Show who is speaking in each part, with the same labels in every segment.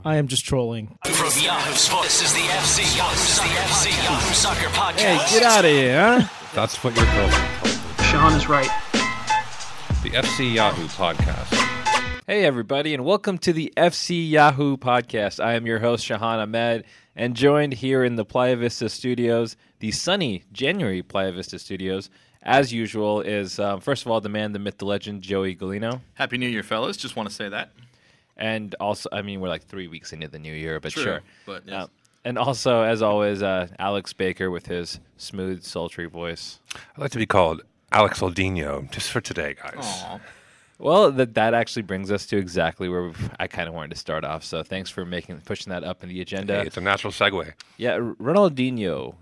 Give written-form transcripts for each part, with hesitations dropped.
Speaker 1: I am just trolling.
Speaker 2: From Yahoo Sports, this is the FC Yahoo Soccer Podcast.
Speaker 1: Hey, get out of here, huh?
Speaker 3: That's what your girlfriend told me.
Speaker 4: Sean is right.
Speaker 3: The FC Yahoo Podcast.
Speaker 5: Hey, everybody, and welcome to the FC Yahoo Podcast. I am your host, Shahan Ahmed, and joined here in the Playa Vista Studios, the sunny January Playa Vista Studios, as usual, is, first of all, the man, the myth, the legend, Joey Galino.
Speaker 6: Happy New Year, fellas. Just want to say that.
Speaker 5: And also, I mean, we're like 3 weeks into the new year, but
Speaker 6: True,
Speaker 5: sure.
Speaker 6: but yes.
Speaker 5: And also, as always, Alex Baker with his smooth, sultry voice.
Speaker 3: I'd like to be called Alex Aldino just for today, guys.
Speaker 6: Aw.
Speaker 5: Well, that actually brings us to exactly where I kind of wanted to start off. So thanks for pushing that up in the agenda.
Speaker 3: Hey, it's a natural segue.
Speaker 5: Yeah, Ronaldinho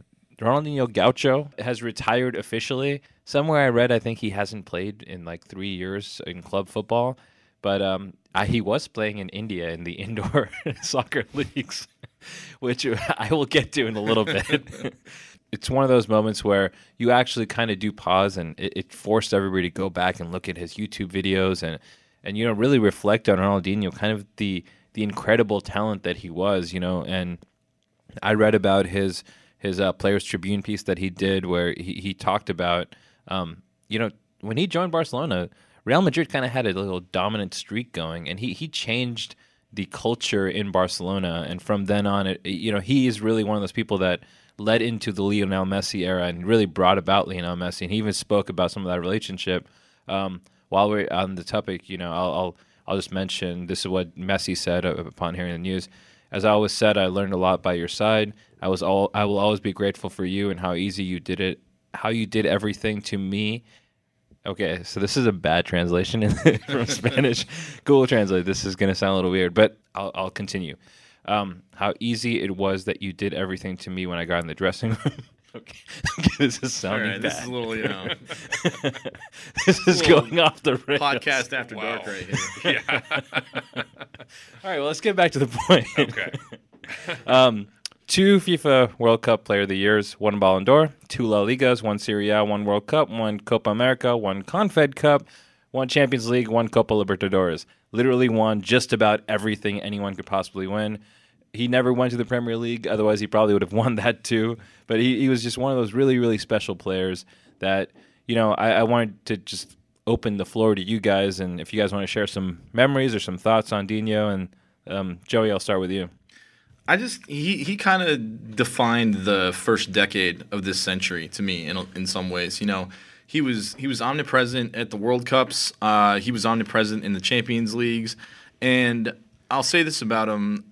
Speaker 5: Gaucho has retired officially. Somewhere I read, I think he hasn't played in like 3 years in club football, but he was playing in India in the indoor soccer leagues, which I will get to in a little bit. It's one of those moments where you actually kind of do pause, and it forced everybody to go back and look at his YouTube videos and really reflect on Ronaldinho, kind of the incredible talent that he was, and I read about his Players Tribune piece that he did where he talked about, when he joined Barcelona, Real Madrid kind of had a little dominant streak going, and he changed the culture in Barcelona, and from then on, he is really one of those people that led into the Lionel Messi era and really brought about Lionel Messi, and he even spoke about some of that relationship. While we're on the topic, I'll just mention this is what Messi said upon hearing the news. As I always said, I learned a lot by your side. I will always be grateful for you and how easy you did it, how you did everything to me. Okay, so this is a bad translation from Spanish. Google Translate. This is going to sound a little weird, but I'll continue. How easy it was that you did everything to me when I got in the dressing room. Okay, this is sounding bad.
Speaker 6: This is a little,
Speaker 5: This is going off the rails.
Speaker 6: podcast after dark right here.
Speaker 3: Yeah.
Speaker 5: All right, well, let's get back to the point.
Speaker 3: Okay.
Speaker 5: 2 FIFA World Cup Player of the Years, 1 Ballon d'Or, 2 La Ligas, 1 Serie A, 1 World Cup, 1 Copa America, 1 Confed Cup, 1 Champions League, 1 Copa Libertadores. Literally won just about everything anyone could possibly win. He never went to the Premier League, otherwise he probably would have won that too. But he was just one of those really, really special players that, I wanted to just open the floor to you guys, and if you guys want to share some memories or some thoughts on Dino, and Joey, I'll start with you.
Speaker 6: He kind of defined the first decade of this century to me in some ways. He was omnipresent at the World Cups. He was omnipresent in the Champions Leagues, and I'll say this about him: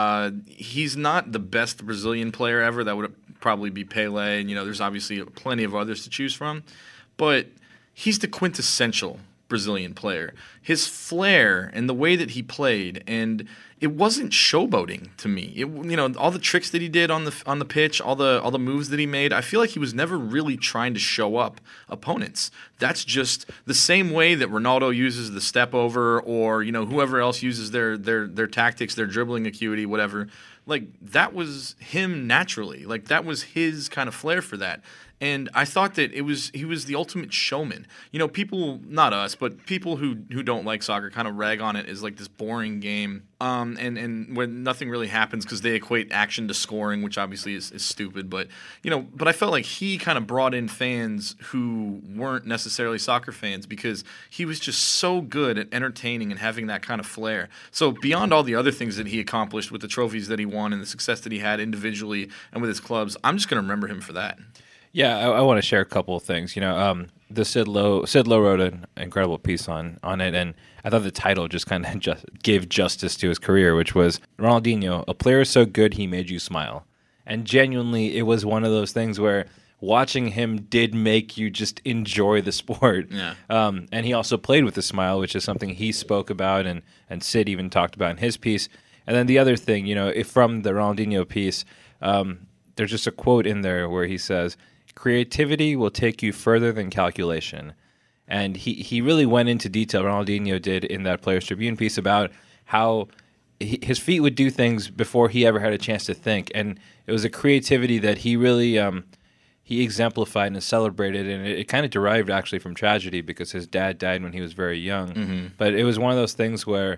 Speaker 6: he's not the best Brazilian player ever. That would probably be Pelé, and there's obviously plenty of others to choose from, but he's the quintessential Brazilian player. His flair and the way that he played, and it wasn't showboating to me. All the tricks that he did on the pitch, all the moves that he made, I feel like he was never really trying to show up opponents. That's just the same way that Ronaldo uses the step over, or whoever else uses their tactics, their dribbling acuity, whatever. Like, that was him naturally. Like, that was his kind of flair for that. And I thought that he was the ultimate showman. People, not us, but people who don't like soccer kind of rag on it as like this boring game. And when nothing really happens because they equate action to scoring, which obviously is stupid. But I felt like he kind of brought in fans who weren't necessarily soccer fans because he was just so good at entertaining and having that kind of flair. So beyond all the other things that he accomplished with the trophies that he won and the success that he had individually and with his clubs, I'm just going to remember him for that.
Speaker 5: Yeah, I want to share a couple of things. The Sid Lowe wrote an incredible piece on it, and I thought the title just kind of just gave justice to his career, which was Ronaldinho, a player so good he made you smile. And genuinely, it was one of those things where watching him did make you just enjoy the sport.
Speaker 6: Yeah.
Speaker 5: And he also played with a smile, which is something he spoke about, and Sid even talked about in his piece. And then the other thing, from the Ronaldinho piece, there's just a quote in there where he says, "Creativity will take you further than calculation." And he really went into detail, Ronaldinho did, in that Players Tribune piece about how his feet would do things before he ever had a chance to think. And it was a creativity that he really he exemplified and celebrated, and it kind of derived actually from tragedy because his dad died when he was very young. Mm-hmm. But it was one of those things where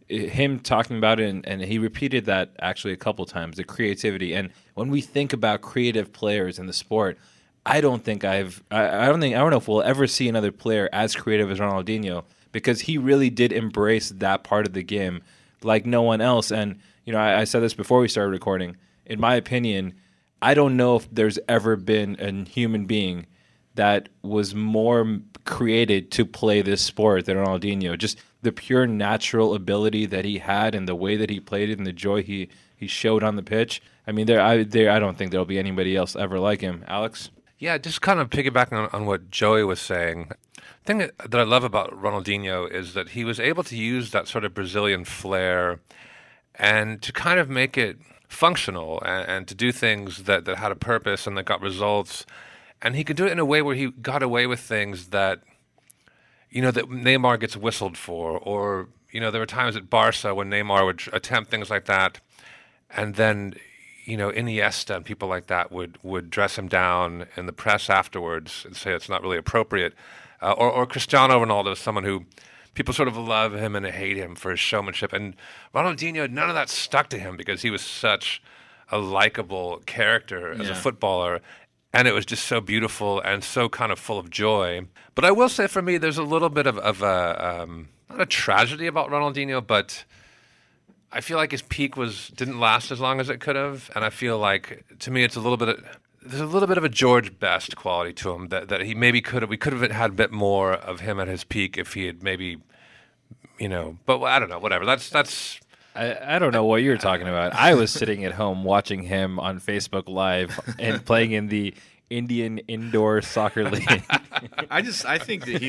Speaker 5: him talking about it, and he repeated that actually a couple times, the creativity. And when we think about creative players in the sport, I don't know if we'll ever see another player as creative as Ronaldinho, because he really did embrace that part of the game like no one else. And I said this before we started recording. In my opinion, I don't know if there's ever been a human being that was more created to play this sport than Ronaldinho. Just the pure natural ability that he had and the way that he played it and the joy he showed on the pitch. I mean, I don't think there'll be anybody else ever like him. Alex?
Speaker 3: Yeah, just kind of piggybacking on what Joey was saying. The thing that I love about Ronaldinho is that he was able to use that sort of Brazilian flair and to kind of make it functional and to do things that had a purpose and that got results. And he could do it in a way where he got away with things that, that Neymar gets whistled for. Or, there were times at Barca when Neymar would attempt things like that. And then, Iniesta and people like that would dress him down in the press afterwards and say it's not really appropriate. Or Cristiano Ronaldo is someone who people sort of love him and hate him for his showmanship. And Ronaldinho, none of that stuck to him because he was such a likable character as a footballer. And it was just so beautiful and so kind of full of joy. But I will say for me, there's a little bit of a not a tragedy about Ronaldinho, but I feel like his peak didn't last as long as it could have. And I feel like, to me, there's a little bit of a George Best quality to him that he maybe we could have had a bit more of him at his peak if he had maybe, but I don't know, whatever. That's.
Speaker 5: I don't know what you're talking about. I was sitting at home watching him on Facebook Live and playing in the Indian Indoor Soccer League.
Speaker 6: I think that he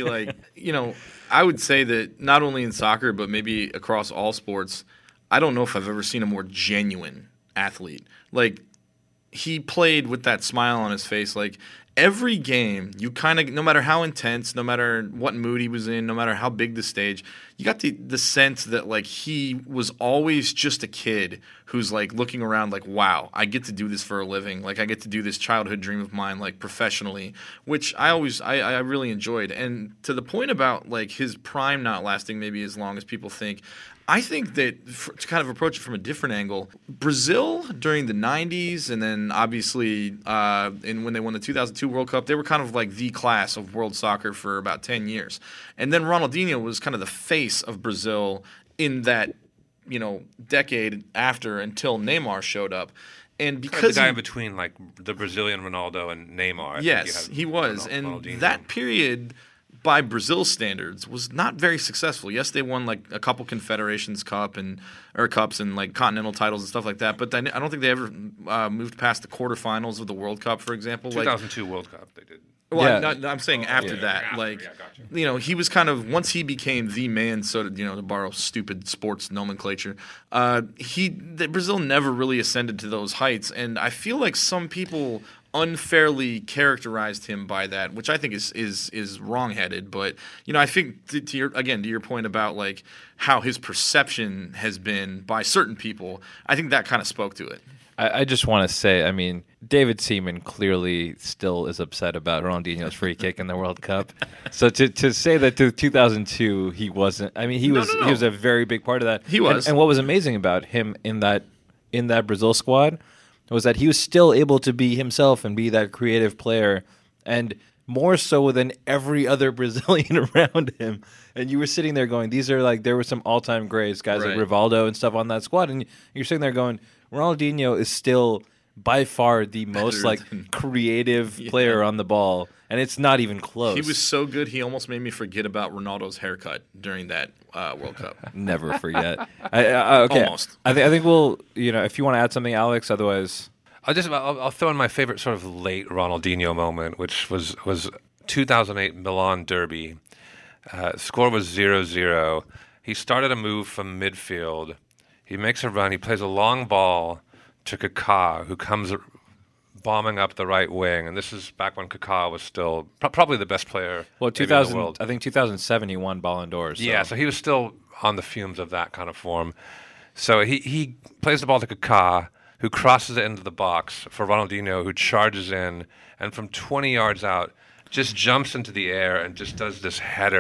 Speaker 6: I would say that not only in soccer but maybe across all sports, I don't know if I've ever seen a more genuine athlete. Like, he played with that smile on his face. Like, every game, you kind of, no matter how intense, no matter what mood he was in, no matter how big the stage, you got the sense that, like, he was always just a kid who's, like, looking around like, wow, I get to do this for a living. Like, I get to do this childhood dream of mine, like, professionally, which I really enjoyed. And to the point about, like, his prime not lasting maybe as long as people think, I think that to kind of approach it from a different angle, Brazil during the 90s and then obviously when they won the 2002 World Cup, they were kind of like the class of world soccer for about 10 years. And then Ronaldinho was kind of the face of Brazil in that, decade after until Neymar showed up. And because
Speaker 3: the guy in between, like, the Brazilian Ronaldo and Neymar.
Speaker 6: Yes, he was. And that period, by Brazil standards, was not very successful. Yes, they won like a couple Confederations Cups and like continental titles and stuff like that. But I don't think they ever moved past the quarterfinals of the World Cup, for example.
Speaker 3: 2002 World Cup, they did.
Speaker 6: Well, yeah. I'm saying after that,
Speaker 3: gotcha.
Speaker 6: He was kind of, once he became the man, so to borrow stupid sports nomenclature, Brazil never really ascended to those heights, and I feel like some people unfairly characterized him by that, which I think is wrongheaded. But I think to your point about like how his perception has been by certain people, I think that kind of spoke to it.
Speaker 5: I just want to say, I mean, David Seaman clearly still is upset about Ronaldinho's free kick in the World Cup. So to say that to 2002 he wasn't, I mean, he was a very big part of that.
Speaker 6: He was.
Speaker 5: And what was amazing about him in that Brazil squad was that he was still able to be himself and be that creative player, and more so than every other Brazilian around him. And you were sitting there going, there were some all-time greats, guys like Rivaldo and stuff on that squad, and you're sitting there going, Ronaldinho is still by far the most creative player on the ball, and it's not even close.
Speaker 6: He was so good, he almost made me forget about Ronaldo's haircut during that World Cup.
Speaker 5: Never forget. Okay.
Speaker 6: Almost.
Speaker 5: I think we'll, if you want to add something, Alex, otherwise.
Speaker 3: I'll throw in my favorite sort of late Ronaldinho moment, which was 2008 Milan Derby. Score was 0-0. He started a move from midfield. He makes a run. He plays a long ball to Kaká, who comes bombing up the right wing. And this is back when Kaká was still probably the best player in the world.
Speaker 5: I think 2007 he won Ballon d'Or. So.
Speaker 3: Yeah, so he was still on the fumes of that kind of form. So he plays the ball to Kaká, who crosses it into the box for Ronaldinho, who charges in, and from 20 yards out, just jumps into the air and just does this header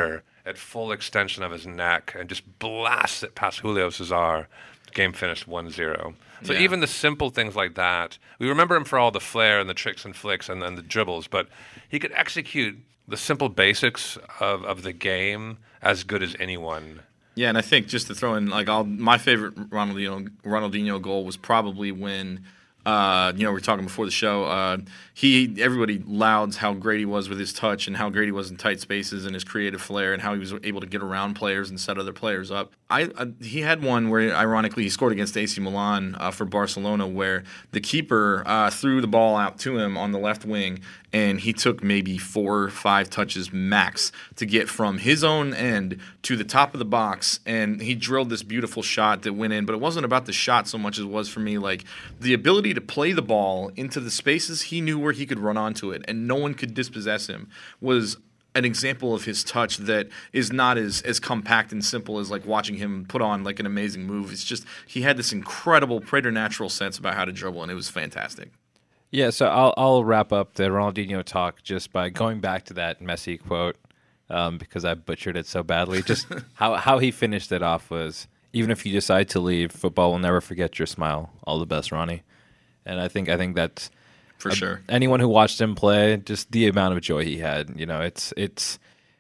Speaker 3: at full extension of his neck and just blasts it past Julio Cesar. Game finished 1-0. So
Speaker 6: Yeah.
Speaker 3: even the simple things like that, we remember him for all the flair and the tricks and flicks and then the dribbles, but he could execute the simple basics of the game as good as anyone.
Speaker 6: Yeah, and I think just to throw in, like, my favorite Ronaldinho goal was probably when, we were talking before the show. Everybody louds how great he was with his touch and how great he was in tight spaces and his creative flair and how he was able to get around players and set other players up. He had one where, ironically, he scored against AC Milan for Barcelona, where the keeper threw the ball out to him on the left wing, and he took maybe 4 or 5 touches max to get from his own end to the top of the box, and he drilled this beautiful shot that went in. But it wasn't about the shot so much as it was for me like the ability to play the ball into the spaces he knew where he could run onto it, and no one could dispossess him, was an example of his touch that is not as compact and simple as like watching him put on like an amazing move. It's just he had this incredible preternatural sense about how to dribble, and it was fantastic.
Speaker 5: Yeah, so I'll wrap up the Ronaldinho talk just by going back to that Messi quote because I butchered it so badly. Just how he finished it off was, even if you decide to leave, football will never forget your smile. All the best, Ronnie. And I think that's
Speaker 6: For sure.
Speaker 5: Anyone who watched him play, just the amount of joy he had. It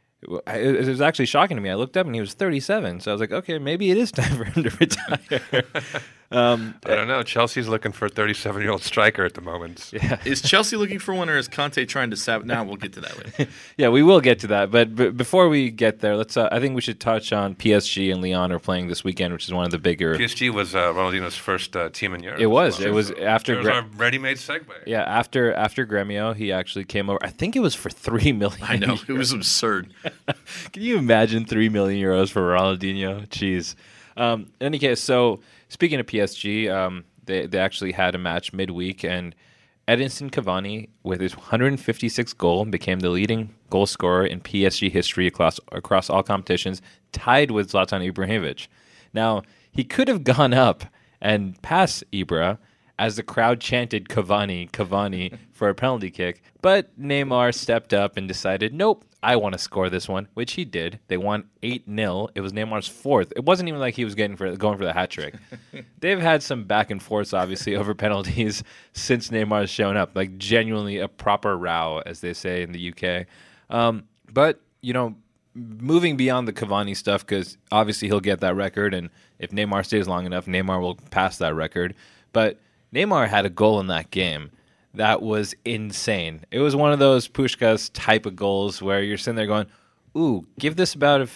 Speaker 5: was actually shocking to me. I looked up and he was 37, so I was like, okay, maybe it is time for him to retire.
Speaker 3: I don't know. Chelsea's looking for a 37-year-old striker at the moment.
Speaker 5: Yeah.
Speaker 6: Is Chelsea looking for one, or is Conte trying to sabotage? Now we'll get to that later.
Speaker 5: Yeah, we will get to that. But before we get there, let's. I think we should touch on PSG and Lyon are playing this weekend, which is one of the bigger.
Speaker 3: PSG was Ronaldinho's first team in Europe.
Speaker 5: It was.
Speaker 3: Well,
Speaker 5: It was after.
Speaker 3: There's our ready-made segue.
Speaker 5: Yeah, after Gremio, he actually came over. I think it was for $3 million.
Speaker 6: I know, it was absurd.
Speaker 5: Can you imagine €3 million for Ronaldinho? Jeez. In any case, so speaking of PSG, they actually had a match midweek, and Edinson Cavani, with his 156th goal, became the leading goal scorer in PSG history across all competitions, tied with Zlatan Ibrahimovic. Now, he could have gone up and passed Ibra as the crowd chanted Cavani, Cavani for a penalty kick, but Neymar stepped up and decided, nope, I want to score this one, which he did. They won 8-0. It was Neymar's fourth. It wasn't even like he was going for the hat trick. They've had some back and forths, obviously, over penalties since Neymar's shown up, like genuinely a proper row, as they say in the UK. But, moving beyond the Cavani stuff, because obviously he'll get that record, and if Neymar stays long enough, Neymar will pass that record. But Neymar had a goal in that game that was insane. It was one of those Puskás type of goals where you're sitting there going, ooh, give this about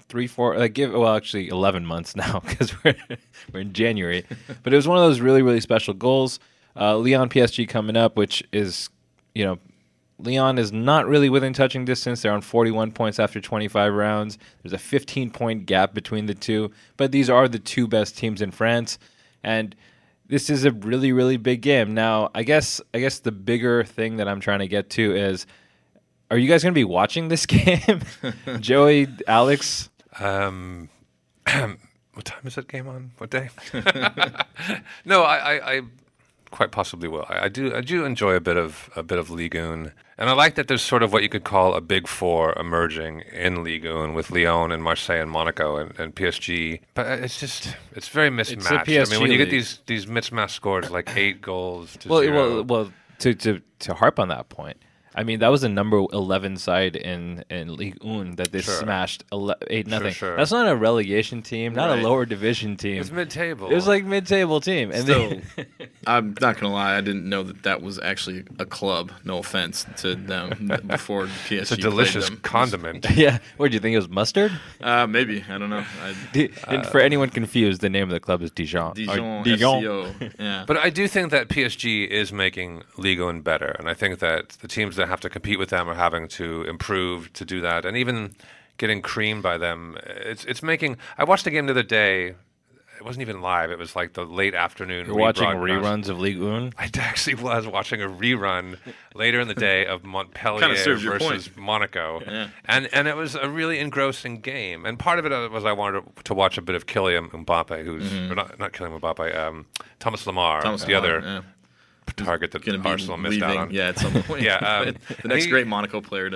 Speaker 5: 11 months now because we're in January. But it was one of those really, really special goals. Lyon PSG coming up, which is, Lyon is not really within touching distance. They're on 41 points after 25 rounds. There's a 15-point gap between the two. But these are the two best teams in France. And this is a really, really big game. Now, I guess the bigger thing that I'm trying to get to is, are you guys going to be watching this game? Joey, Alex?
Speaker 3: What time is that game on? What day? No, I quite possibly will. I do enjoy a bit of Ligue 1, and I like that there's sort of what you could call a big four emerging in Ligue 1 with Lyon and Marseille and Monaco and PSG. But it's very mismatched.
Speaker 5: PSG
Speaker 3: I mean, when you get
Speaker 5: league.
Speaker 3: these mismatched scores like 8 goals to
Speaker 5: Well,
Speaker 3: 0.
Speaker 5: well, to harp on that point, I mean, that was the number 11 side in Ligue 1 that they
Speaker 3: Sure.
Speaker 5: smashed 8-0.
Speaker 3: Sure.
Speaker 5: That's not a relegation team, not
Speaker 6: Right.
Speaker 5: a lower division team.
Speaker 3: It's mid-table.
Speaker 5: It was like mid-table team. And
Speaker 6: Still,
Speaker 5: then,
Speaker 6: I'm not gonna lie, I didn't know that was actually a club. No offense to them before PSG.
Speaker 3: it's a delicious
Speaker 6: played them.
Speaker 3: condiment.
Speaker 5: yeah, what do you think it was mustard?
Speaker 6: Maybe, I don't know.
Speaker 5: And for anyone confused, the name of the club is Dijon.
Speaker 6: Dijon,
Speaker 5: Or Dijon.
Speaker 6: FCO. Yeah.
Speaker 3: But I do think that PSG is making Ligue 1 better, and I think that the teams that have to compete with them are having to improve to do that, and even getting creamed by them. It's making. I watched the game the other day. It wasn't even live. It was like the late afternoon.
Speaker 5: You're watching
Speaker 3: rebroadcast.
Speaker 5: reruns of Ligue 1?
Speaker 3: I actually was watching a rerun later in the day of Montpellier
Speaker 6: Kinda serves your
Speaker 3: versus
Speaker 6: point.
Speaker 3: Monaco,
Speaker 6: Yeah.
Speaker 3: and it was a really engrossing game. And part of it was I wanted to watch a bit of Kylian Mbappe, who's or not Kylian Mbappe, Thomas Lemar,
Speaker 6: Thomas
Speaker 3: the
Speaker 6: Lemar,
Speaker 3: other
Speaker 6: yeah.
Speaker 3: target that
Speaker 6: Gonna be
Speaker 3: Arsenal missed out on.
Speaker 6: leaving, yeah, at some point.
Speaker 3: Yeah,
Speaker 6: the next
Speaker 3: he-
Speaker 6: great Monaco player to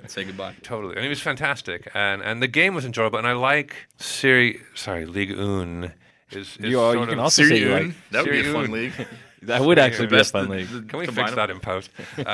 Speaker 6: say goodbye.
Speaker 3: Totally, and he was fantastic, and the game was enjoyable. And I like Ligue 1 is
Speaker 5: You
Speaker 3: sort
Speaker 5: can
Speaker 3: of,
Speaker 5: also say you
Speaker 6: Serie
Speaker 5: like.
Speaker 6: that would be a
Speaker 3: Serie
Speaker 6: fun
Speaker 3: Un.
Speaker 6: league.
Speaker 5: That would actually be a
Speaker 6: Best
Speaker 5: fun
Speaker 6: the-
Speaker 5: league.
Speaker 6: the-
Speaker 3: Can we
Speaker 6: combine
Speaker 3: fix
Speaker 6: them.
Speaker 3: that in post?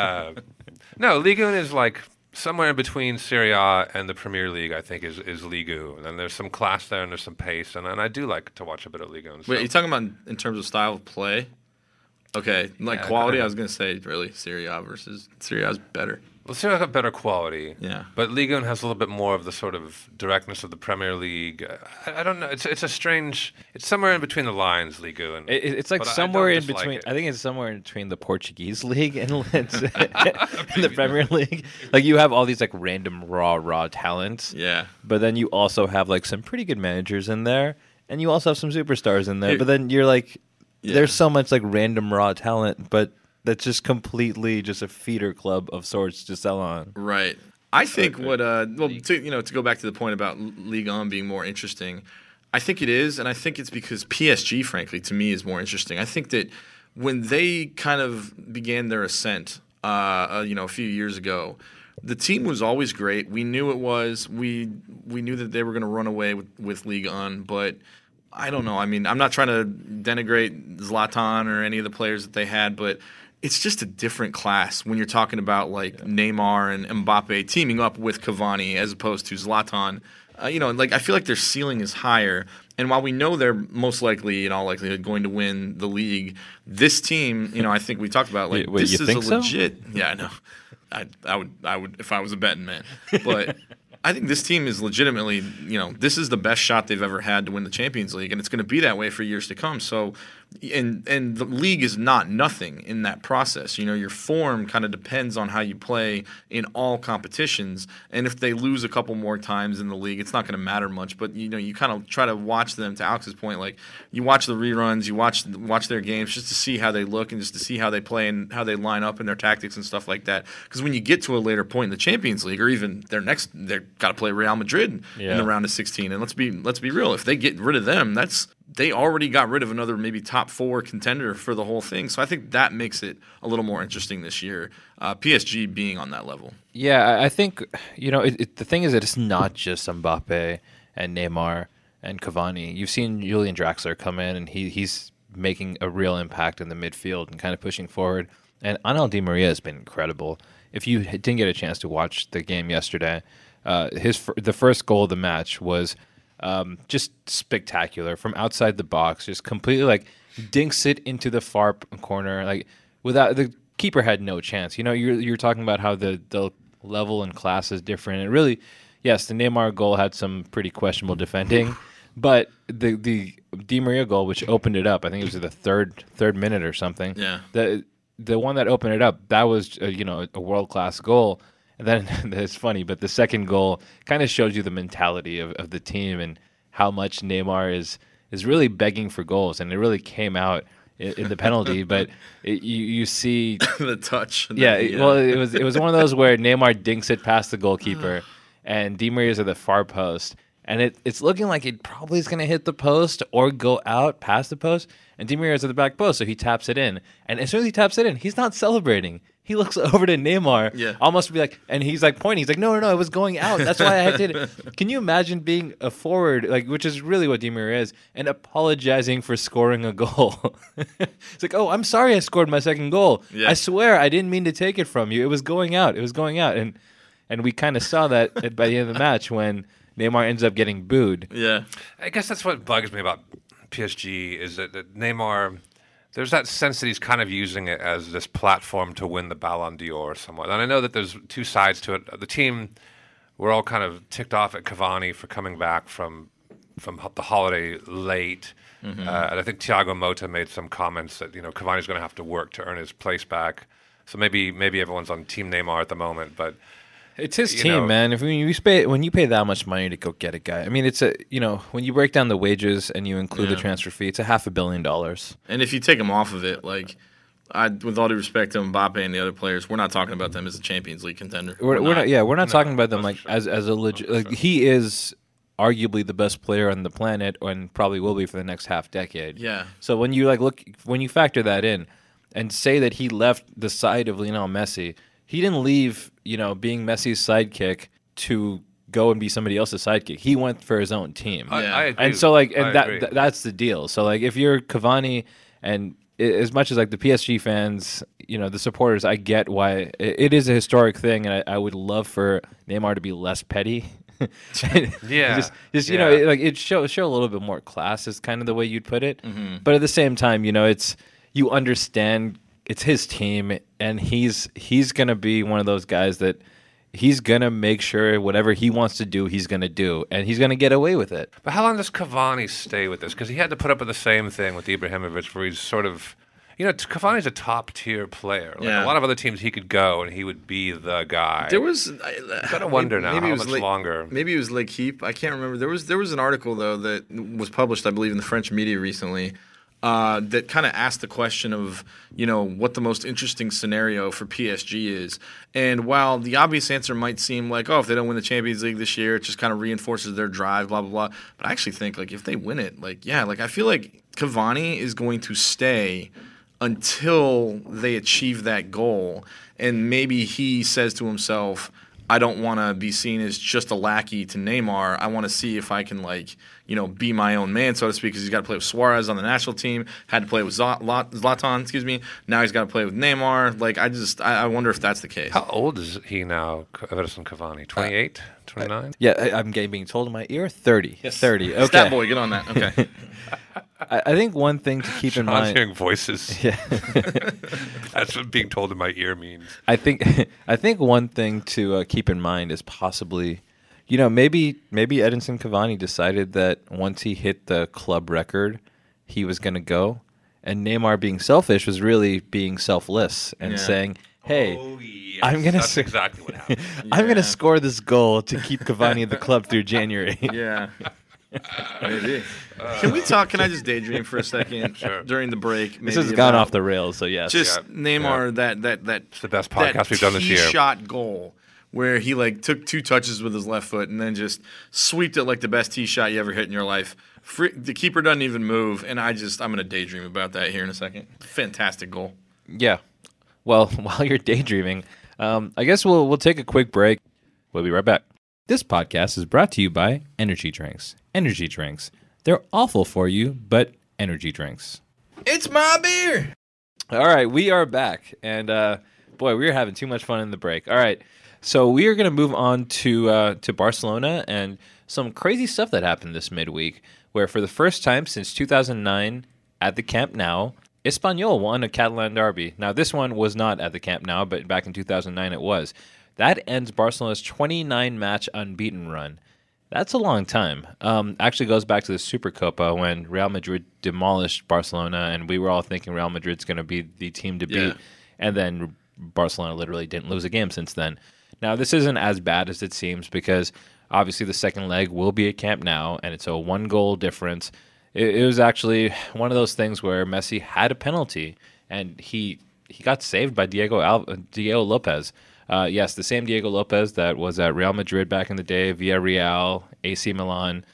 Speaker 3: No, Ligue 1 is like somewhere in between Serie A and the Premier League. I think is Ligue 1, and there's some class there and there's some pace, and I do like to watch a bit of Ligue 1. So.
Speaker 6: Wait, are you talking about in terms of style of play? Okay, like
Speaker 3: Yeah,
Speaker 6: quality,
Speaker 3: kinda.
Speaker 6: I was gonna say really Serie A versus Serie A is better.
Speaker 3: Well, Serie A got better quality.
Speaker 6: Yeah.
Speaker 3: But Ligue 1 has a little bit more of the sort of directness of the Premier League. I don't know. It's a strange. It's somewhere in between the lines, Ligue 1.
Speaker 5: It's like
Speaker 3: But I
Speaker 5: somewhere
Speaker 3: don't
Speaker 5: in
Speaker 3: dislike
Speaker 5: between.
Speaker 3: it.
Speaker 5: I think it's somewhere in between the Portuguese league and the Premier League. Like you have all these like random raw talents,
Speaker 6: Yeah.
Speaker 5: but then you also have like some pretty good managers in there, and you also have some superstars in there.
Speaker 6: Here-
Speaker 5: But then you're like,
Speaker 6: Yeah.
Speaker 5: there's so much like random raw talent, but that's just completely just a feeder club of sorts to sell on.
Speaker 6: Right. I think to go back to the point about Ligue 1 being more interesting, I think it is, and I think it's because PSG, frankly, to me, is more interesting. I think that when they kind of began their ascent, a few years ago, the team was always great. We knew it was. We knew that they were going to run away with Ligue 1, but I don't know. I mean, I'm not trying to denigrate Zlatan or any of the players that they had, but it's just a different class when you're talking about like Neymar and Mbappe teaming up with Cavani as opposed to Zlatan. I feel like their ceiling is higher. And while we know they're most likely, in all likelihood, going to win the league, this team, I think we talked about like
Speaker 5: Wait,
Speaker 6: this
Speaker 5: you
Speaker 6: is
Speaker 5: think
Speaker 6: a
Speaker 5: so?
Speaker 6: legit. Yeah, I know. I would if I was a betting man, but. I think this team is legitimately, this is the best shot they've ever had to win the Champions League, and it's going to be that way for years to come. So, and the league is not nothing in that process. Your form kind of depends on how you play in all competitions, and if they lose a couple more times in the league, it's not going to matter much. But you kind of try to watch them. To Alex's point, like you watch the reruns, you watch their games just to see how they look and just to see how they play and how they line up in their tactics and stuff like that. Because when you get to a later point in the Champions League, or even they're got to play Real Madrid in the round of 16. And let's be real. If they get rid of them, they already got rid of another maybe top 4 contender for the whole thing. So I think that makes it a little more interesting this year. PSG being on that level.
Speaker 5: Yeah, I think the thing is that it's not just Mbappe and Neymar and Cavani. You've seen Julian Draxler come in, and he's making a real impact in the midfield and kind of pushing forward. And Angel Di Maria has been incredible. If you didn't get a chance to watch the game yesterday, the first goal of the match was just spectacular from outside the box, just completely like dinks it into the far corner, like without the keeper had no chance. You're talking about how the level and class is different, and really, yes, the Neymar goal had some pretty questionable defending, but the Di Maria goal, which opened it up, I think it was the third minute or something.
Speaker 6: Yeah.
Speaker 5: The one that opened it up, that was a world class goal. And then it's funny, but the second goal kind of shows you the mentality of the team and how much Neymar is really begging for goals, and it really came out in the penalty. But you see
Speaker 6: The touch.
Speaker 5: yeah, it was one of those where Neymar dinks it past the goalkeeper, and Di Maria's at the far post, and it's looking like it probably is going to hit the post or go out past the post, and Di Maria's at the back post, so he taps it in, and as soon as he taps it in, he's not celebrating. He looks over to Neymar, almost be like, and he's like pointing. He's like, no, it was going out. That's why I had to hit it. Can you imagine being a forward, which is really what Di Maria is, and apologizing for scoring a goal? It's like, oh, I'm sorry I scored my second goal.
Speaker 6: Yeah.
Speaker 5: I swear I didn't mean to take it from you. It was going out. And we kind of saw that by the end of the match when Neymar ends up getting booed.
Speaker 6: Yeah.
Speaker 3: I guess that's what bugs me about PSG is that Neymar. There's that sense that he's kind of using it as this platform to win the Ballon d'Or somewhat. And I know that there's two sides to it. The team, we're all kind of ticked off at Cavani for coming back from the holiday late. Mm-hmm. And I think Thiago Motta made some comments that Cavani's going to have to work to earn his place back. So maybe everyone's on Team Neymar at the moment, but
Speaker 5: it's his team, man. When you pay that much money to go get a guy, I mean, it's when you break down the wages and you include the transfer fee, it's $500 million.
Speaker 6: And if you take him off of it, with all due respect to Mbappe and the other players, we're not talking about them as a Champions League contender.
Speaker 5: We're not talking about them as a legit. He is arguably the best player on the planet, and probably will be for the next half decade.
Speaker 6: Yeah.
Speaker 5: So when you when you factor that in, and say that he left the side of Lionel Messi. he didn't leave, being Messi's sidekick to go and be somebody else's sidekick. He went for his own team.
Speaker 3: I agree.
Speaker 5: And so,
Speaker 3: agree.
Speaker 5: that's the deal. So, if you're Cavani, and as much as, the PSG fans, the supporters, I get why it is a historic thing, and I would love for Neymar to be less petty.
Speaker 3: Yeah.
Speaker 5: It show a little bit more class is kind of the way you'd put it.
Speaker 6: Mm-hmm.
Speaker 5: But at the same time, it's you understand it's his team, and he's gonna be one of those guys that he's gonna make sure whatever he wants to do, he's gonna do, and he's gonna get away with it.
Speaker 3: But how long does Cavani stay with this? Because he had to put up with the same thing with Ibrahimovic, where he's sort of, Cavani's a top-tier player. A lot of other teams he could go, and he would be the guy.
Speaker 6: There was.
Speaker 3: I gotta wonder now how much longer.
Speaker 6: Maybe it was L'Equipe. I can't remember. There was an article though that was published, I believe, in the French media recently. That kind of asked the question of, what the most interesting scenario for PSG is. And while the obvious answer might seem like, if they don't win the Champions League this year, it just kind of reinforces their drive, blah, blah, blah. But I actually think, if they win it, I feel like Cavani is going to stay until they achieve that goal. And maybe he says to himself, I don't want to be seen as just a lackey to Neymar. I want to see if I can, be my own man, so to speak, because he's got to play with Suarez on the national team, had to play with Zlatan, Now he's got to play with Neymar. I wonder if that's the case.
Speaker 3: How old is he now, Edison Cavani? 28? 29?
Speaker 5: Yeah, I'm being told in my ear, 30.
Speaker 6: Yes.
Speaker 5: 30, okay.
Speaker 6: Stat boy, get on that. Okay.
Speaker 5: I think one thing to keep in
Speaker 3: Sean's
Speaker 5: mind.
Speaker 3: hearing voices.
Speaker 5: Yeah.
Speaker 3: That's what being told in my ear means.
Speaker 5: I think one thing to keep in mind is possibly, maybe Edinson Cavani decided that once he hit the club record, he was going to go, and Neymar being selfish was really being selfless and saying, "Hey,
Speaker 3: That's exactly what happened.
Speaker 5: I'm going to score this goal to keep Cavani at the club through January."
Speaker 6: Yeah. Maybe. Can I just daydream for a second?
Speaker 3: Sure.
Speaker 6: During the break?
Speaker 5: This has gone off the rails, so yes.
Speaker 6: Just Neymar, that
Speaker 3: It's the best podcast we've done this year.
Speaker 6: Shot goal where he took 2 touches with his left foot and then just sweeped it like the best tee shot you ever hit in your life. The keeper doesn't even move, and I'm going to daydream about that here in a second. Fantastic goal.
Speaker 5: Yeah. Well, while you're daydreaming, I guess we'll take a quick break. We'll be right back. This podcast is brought to you by Energy Drinks. Energy Drinks. They're awful for you, but energy drinks.
Speaker 6: It's my beer.
Speaker 5: All right, we are back. And, boy, we were having too much fun in the break. All right, so we are going to move on to Barcelona and some crazy stuff that happened this midweek, where for the first time since 2009 at the Camp Nou, Espanyol won a Catalan derby. Now, this one was not at the Camp Nou, but back in 2009 it was. That ends Barcelona's 29-match unbeaten run. That's a long time. Actually goes back to the Supercopa when Real Madrid demolished Barcelona, and we were all thinking Real Madrid's going to be the team to beat.
Speaker 6: Yeah.
Speaker 5: And then Barcelona literally didn't lose a game since then. Now, this isn't as bad as it seems because obviously the second leg will be at Camp Nou, and it's a 1-goal difference. It was actually one of those things where Messi had a penalty, and he got saved by Diego Lopez. Yes, the same Diego Lopez that was at Real Madrid back in the day, Villarreal, AC Milan.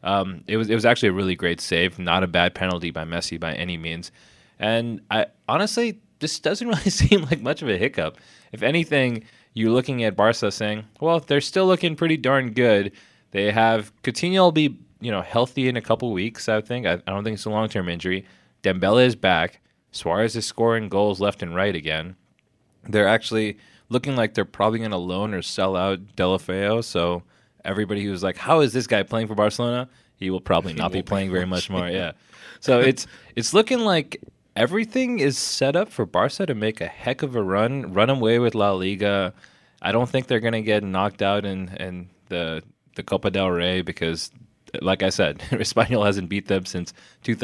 Speaker 5: It was actually a really great save, not a bad penalty by Messi by any means. And honestly, this doesn't really seem like much of a hiccup. If anything, you're looking at Barca saying, well, they're still looking pretty darn good. They have Coutinho will be healthy in a couple weeks, I think. I don't think it's a long-term injury. Dembele is back. Suarez is scoring goals left and right again. They're actually looking like they're probably going to loan or sell out Deulofeu. So everybody who's like, how is this guy playing for Barcelona? He will probably not be playing very much more. Yeah. So it's looking like everything is set up for Barca to make a heck of a run away with La Liga. I don't think they're going to get knocked out in the Copa del Rey because, like I said, Espanyol hasn't beat them since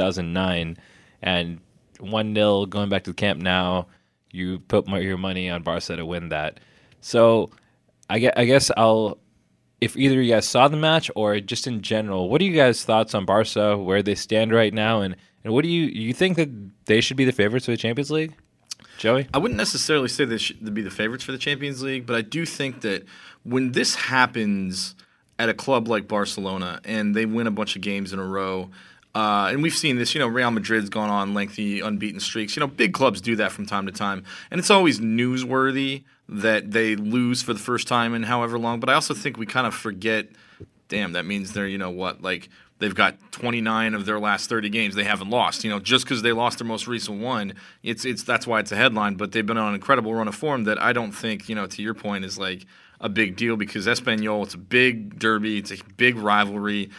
Speaker 5: 2009. And 1-0 going back to the Camp Nou. You put your money on Barca to win that. So I guess if either you guys saw the match or just in general, what are you guys' thoughts on Barca, where they stand right now, and what do you think that they should be the favorites for the Champions League? Joey?
Speaker 6: I wouldn't necessarily say they should be the favorites for the Champions League, but I do think that when this happens at a club like Barcelona and they win a bunch of games in a row, And we've seen this, Real Madrid's gone on lengthy unbeaten streaks. Big clubs do that from time to time. And it's always newsworthy that they lose for the first time in however long. But I also think we kind of forget, damn, that means they're, they've got 29 of their last 30 games they haven't lost. Just because they lost their most recent one, that's why it's a headline. But they've been on an incredible run of form that I don't think, to your point, is like a big deal because Espanyol, it's a big derby, it's a big rivalry.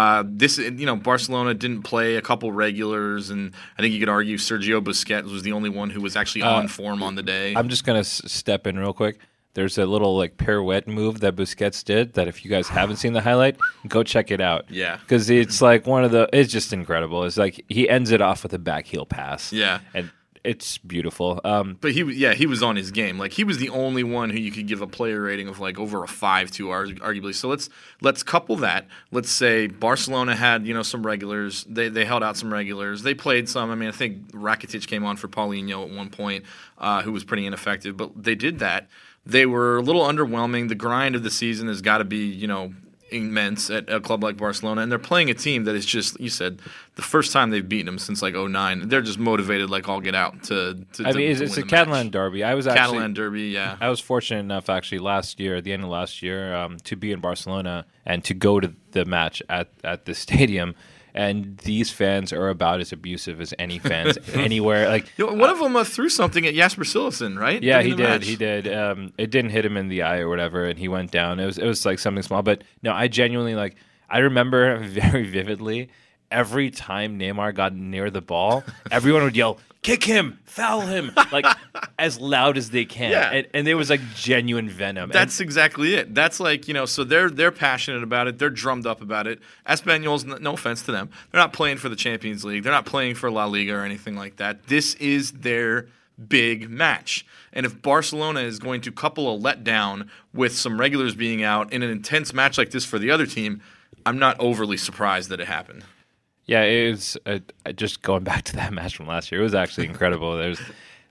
Speaker 6: Barcelona didn't play a couple regulars, and I think you could argue Sergio Busquets was the only one who was actually on form on the day.
Speaker 5: I'm just gonna step in real quick. There's a little pirouette move that Busquets did that if you guys haven't seen the highlight, go check it out.
Speaker 6: Yeah,
Speaker 5: because it's it's just incredible. It's like he ends it off with a back heel pass.
Speaker 6: Yeah,
Speaker 5: and it's beautiful.
Speaker 6: But he was on his game. He was the only one who you could give a player rating of over a 5.2 arguably. So let's couple that. Let's say Barcelona had some regulars. They held out some regulars. They played some. I mean, I think Rakitic came on for Paulinho at one point, who was pretty ineffective. But they did that. They were a little underwhelming. The grind of the season has got to be immense at a club like Barcelona, and they're playing a team that is just, you said, the first time they've beaten them since 2009. They're just motivated all get out to
Speaker 5: it's a Catalan derby.
Speaker 6: Catalan derby, yeah.
Speaker 5: I was fortunate enough actually at the end of last year, to be in Barcelona and to go to the match at the stadium. And these fans are about as abusive as any fans anywhere.
Speaker 6: One of them threw something at Jasper Cillessen, right?
Speaker 5: Yeah, he did. He did. It didn't hit him in the eye or whatever, and he went down. It was something small, but no, I genuinely I remember very vividly. Every time Neymar got near the ball, everyone would yell, "Kick him! Foul him!" as loud as they can.
Speaker 6: Yeah.
Speaker 5: And there was genuine venom.
Speaker 6: That's exactly it. That's so they're passionate about it. They're drummed up about it. Espanyol's, no offense to them, they're not playing for the Champions League. They're not playing for La Liga or anything like that. This is their big match. And if Barcelona is going to couple a letdown with some regulars being out in an intense match like this for the other team, I'm not overly surprised that it happened.
Speaker 5: Yeah, it was just going back to that match from last year. It was actually incredible. There's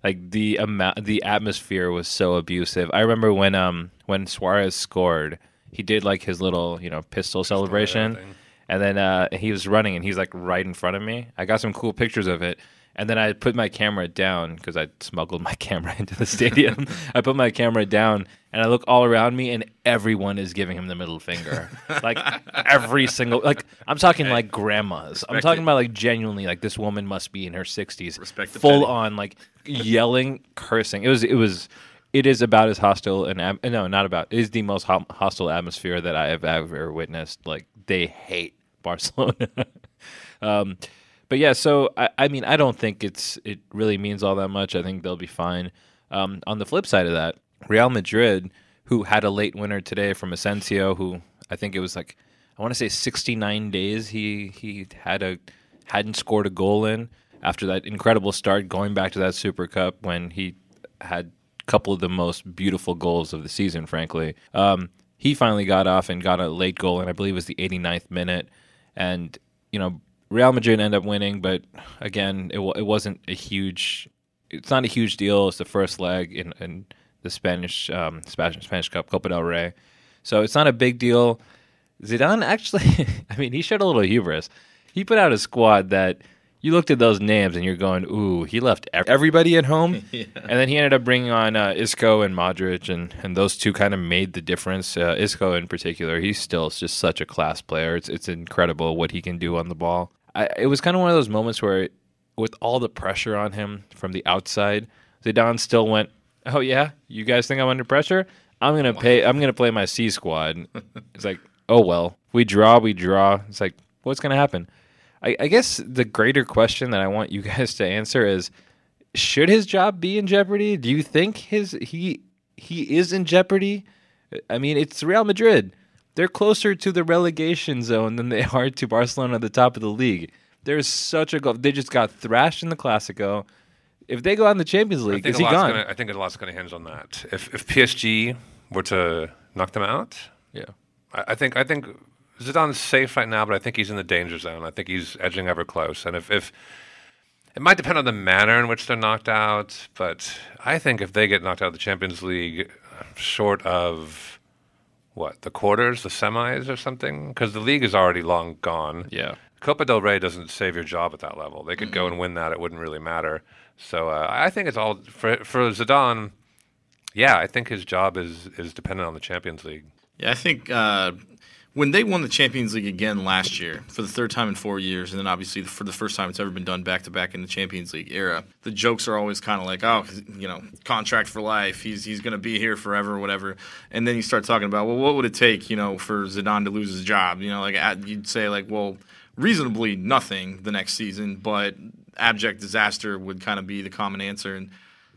Speaker 5: the atmosphere was so abusive. I remember when Suarez scored, he did his little pistol celebration, and then he was running and he's right in front of me. I got some cool pictures of it. And then I put my camera down because I smuggled my camera into the stadium. I put my camera down and I look all around me and everyone is giving him the middle finger. Every single, I'm talking grandmas. I'm talking about genuinely this woman must be in her 60s.
Speaker 6: Respect the
Speaker 5: full
Speaker 6: petty.
Speaker 5: on yelling, cursing. It is about as hostile and no, not about. It is the most hostile atmosphere that I have ever witnessed. They hate Barcelona. But yeah, so I mean, I don't think it really means all that much. I think they'll be fine. On the flip side of that, Real Madrid, who had a late winner today from Asensio, who I think it was I want to say 69 days he hadn't scored a goal in after that incredible start, going back to that Super Cup when he had a couple of the most beautiful goals of the season, frankly. He finally got off and got a late goal, and I believe it was the 89th minute. And Real Madrid ended up winning, but again, it wasn't a huge. It's not a huge deal. It's the first leg in the Spanish Cup, Copa del Rey, so it's not a big deal. Zidane actually, I mean, he showed a little hubris. He put out a squad that you looked at those names and you're going, "Ooh, he left everybody at home," yeah. And then he ended up bringing on Isco and Modric, and those two kind of made the difference. Isco in particular, he's still just such a class player. It's incredible what he can do on the ball. It was kind of one of those moments where, with all the pressure on him from the outside, Zidane still went, "Oh yeah, you guys think I'm under pressure? I'm gonna play my C squad." It's oh well, we draw. It's what's gonna happen? I guess the greater question that I want you guys to answer is, should his job be in jeopardy? Do you think he is in jeopardy? I mean, it's Real Madrid. They're closer to the relegation zone than they are to Barcelona at the top of the league. There's such a goal. They just got thrashed in the Clasico. If they go out in the Champions League, is he gone?
Speaker 3: I think a lot's going to hinge on that. If PSG were to knock them out,
Speaker 5: yeah,
Speaker 3: I think Zidane's safe right now, but I think he's in the danger zone. I think he's edging ever close. And if it might depend on the manner in which they're knocked out, but I think if they get knocked out of the Champions League, short of the quarters, the semis or something? Because the league is already long gone.
Speaker 5: Yeah.
Speaker 3: Copa del Rey doesn't save your job at that level. They could go and win that; it wouldn't really matter. So I think it's all for Zidane. Yeah, I think his job is dependent on the Champions League.
Speaker 6: Yeah, I think when they won the Champions League again last year for the third time in 4 years, and then obviously for the first time it's ever been done back-to-back in the Champions League era, the jokes are always kind of like, oh, contract for life, he's going to be here forever or whatever. And then you start talking about, well, what would it take, for Zidane to lose his job? You'd say like, well, reasonably nothing the next season, but abject disaster would kind of be the common answer. And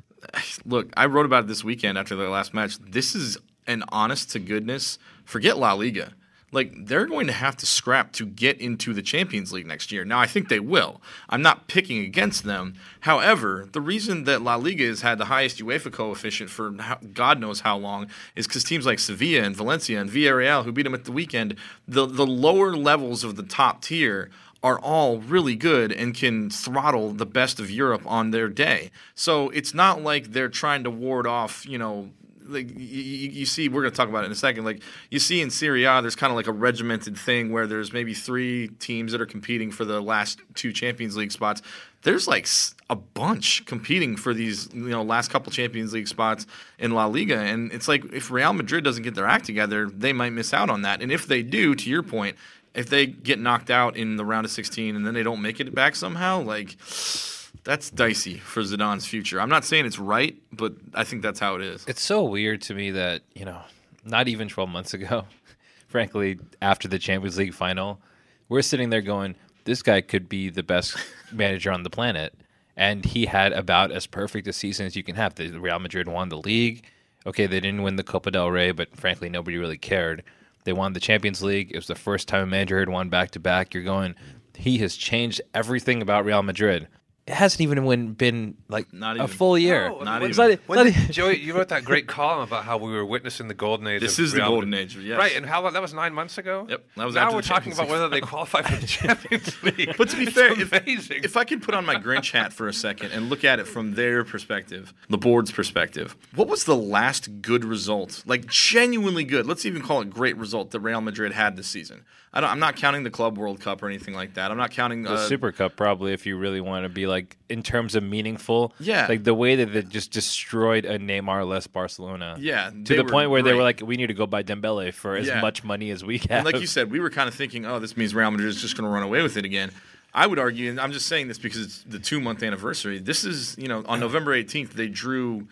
Speaker 6: look, I wrote about it this weekend after their last match. This is an honest-to-goodness, forget La Liga. Like, they're going to have to scrap to get into the Champions League next year. Now, I think they will. I'm not picking against them. However, the reason that La Liga has had the highest UEFA coefficient for God knows how long is because teams like Sevilla and Valencia and Villarreal, who beat them at the weekend, the lower levels of the top tier are all really good and can throttle the best of Europe on their day. So it's not like they're trying to ward off, like you see, we're going to talk about it in a second. Like you see in Serie A, there's kind of like a regimented thing where there's maybe 3 teams that are competing for the last 2 Champions League spots. There's like a bunch competing for these, last couple Champions League spots in La Liga, and it's like if Real Madrid doesn't get their act together, they might miss out on that. And if they do, to your point, if they get knocked out in the round of 16 and then they don't make it back somehow, like. That's dicey for Zidane's future. I'm not saying it's right, but I think that's how it is.
Speaker 5: It's so weird to me that, not even 12 months ago, frankly, after the Champions League final, we're sitting there going, this guy could be the best manager on the planet. And he had about as perfect a season as you can have. The Real Madrid won the league. Okay, they didn't win the Copa del Rey, but frankly, nobody really cared. They won the Champions League. It was the first time a manager had won back-to-back. You're going, he has changed everything about Real Madrid. It hasn't even been like a full year.
Speaker 3: No,
Speaker 6: not
Speaker 3: when-
Speaker 6: even.
Speaker 3: Joey, you wrote that great column about how we were witnessing the golden age.
Speaker 6: This
Speaker 3: of
Speaker 6: is the
Speaker 3: Real
Speaker 6: golden
Speaker 3: Madrid.
Speaker 6: age, yes.
Speaker 3: Right, and how long? That was 9 months ago.
Speaker 6: Yep, that was
Speaker 3: now
Speaker 6: after
Speaker 3: we're
Speaker 6: the
Speaker 3: talking
Speaker 6: Champions
Speaker 3: about
Speaker 6: League
Speaker 3: whether they qualify for the Champions League.
Speaker 6: But to be
Speaker 3: It's
Speaker 6: fair,
Speaker 3: amazing.
Speaker 6: if I can put on my Grinch hat for a second and look at it from their perspective, the board's perspective, what was the last good result, like genuinely good, let's even call it great result that Real Madrid had this season? I'm not counting the Club World Cup or anything like that. I'm not counting
Speaker 5: the Super Cup, probably, if you really want to be like in terms of meaningful.
Speaker 6: Yeah.
Speaker 5: Like the way that they just destroyed a Neymar-less Barcelona.
Speaker 6: Yeah,
Speaker 5: To the point where they were
Speaker 6: great.
Speaker 5: like, we need to go buy Dembele for as
Speaker 6: Yeah.
Speaker 5: much money as we have.
Speaker 6: And like you said, we were kind of thinking, oh, this means Real Madrid is just going to run away with it again. I would argue, and I'm just saying this because it's the 2-month anniversary. This is, on November 18th, they drew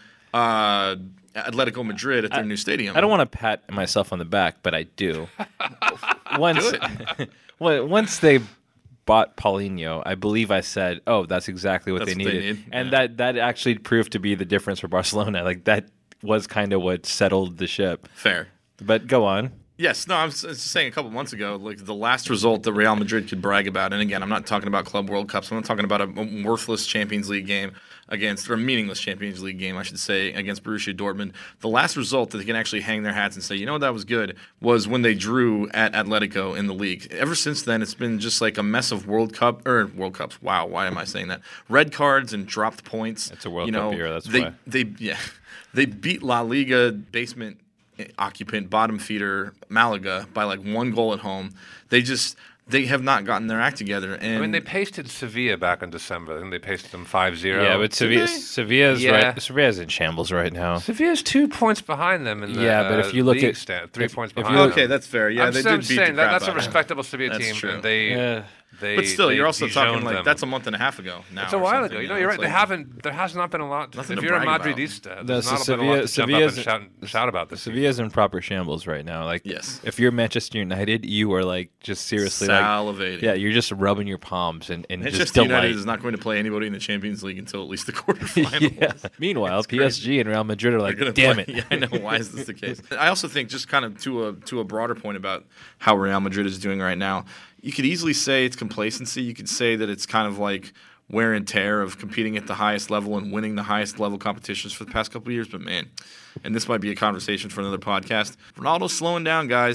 Speaker 6: Atletico Madrid at their new stadium.
Speaker 5: I don't want to pat myself on the back, but I do. Once they bought Paulinho, I believe I said, "Oh, that's exactly what
Speaker 6: That's
Speaker 5: they
Speaker 6: what they
Speaker 5: needed,"
Speaker 6: need,
Speaker 5: and
Speaker 6: yeah.
Speaker 5: that actually proved to be the difference for Barcelona. Like that was kind of what settled the ship.
Speaker 6: Fair.
Speaker 5: But go on.
Speaker 6: Yes, no, I was just saying a couple months ago, like the last result that Real Madrid could brag about, and again, I'm not talking about Club World Cups. I'm not talking about a worthless Champions League game or a meaningless Champions League game, I should say, against Borussia Dortmund. The last result that they can actually hang their hats and say, that was good, was when they drew at Atletico in the league. Ever since then, it's been just like a mess of World Cups. Wow, why am I saying that? Red cards and dropped points.
Speaker 5: It's a World Cup year, that's why.
Speaker 6: They beat La Liga basement occupant, bottom feeder Malaga by like 1 goal at home. They have not gotten their act together. And
Speaker 3: I mean, they pasted Sevilla back in December. I think they pasted them 5-0.
Speaker 5: Yeah, but Sevilla's
Speaker 3: Yeah.
Speaker 5: right. Sevilla's in shambles right now.
Speaker 3: Sevilla's 2 points behind them in the
Speaker 5: But if you look
Speaker 3: league
Speaker 5: at
Speaker 3: stand, 3 points
Speaker 5: if you
Speaker 3: behind
Speaker 5: look-
Speaker 3: them.
Speaker 6: Okay, that's fair. Yeah,
Speaker 3: I'm
Speaker 6: they
Speaker 3: saying
Speaker 6: did beat the crap
Speaker 3: that's a
Speaker 6: out of them.
Speaker 3: respectable Sevilla
Speaker 6: That's
Speaker 3: team.
Speaker 6: true.
Speaker 3: And they,
Speaker 6: But still, you're also talking
Speaker 3: Dijoned
Speaker 6: like
Speaker 3: them.
Speaker 6: that's a month and a half ago now.
Speaker 3: It's a
Speaker 6: or
Speaker 3: while
Speaker 6: something,
Speaker 3: ago. You're right.
Speaker 6: It's
Speaker 3: There has not been a lot.
Speaker 6: Nothing
Speaker 3: If
Speaker 6: to
Speaker 3: you're a
Speaker 6: brag about.
Speaker 3: Madridista,
Speaker 5: No,
Speaker 3: there's
Speaker 5: so
Speaker 3: not been a lot to jump up
Speaker 5: Sevilla's-
Speaker 3: and shout about this season.
Speaker 5: Sevilla's in proper shambles right now. Like,
Speaker 6: Yes.
Speaker 5: if you're Manchester United, you are like just seriously
Speaker 6: salivating.
Speaker 5: like, yeah, you're just rubbing your palms and just
Speaker 6: Manchester United
Speaker 5: delight.
Speaker 6: is not going to play anybody in the Champions League until at least the quarterfinals.
Speaker 5: Yeah. Meanwhile, PSG and Real Madrid are like,
Speaker 6: They're gonna
Speaker 5: damn
Speaker 6: play-
Speaker 5: it.
Speaker 6: Yeah, I know. Why is this the case? I also think, just kind of to a broader point about how Real Madrid is doing right now, you could easily say it's complacency. You could say that it's kind of like wear and tear of competing at the highest level and winning the highest level competitions for the past couple of years. But man, and this might be a conversation for another podcast, Ronaldo's slowing down, guys.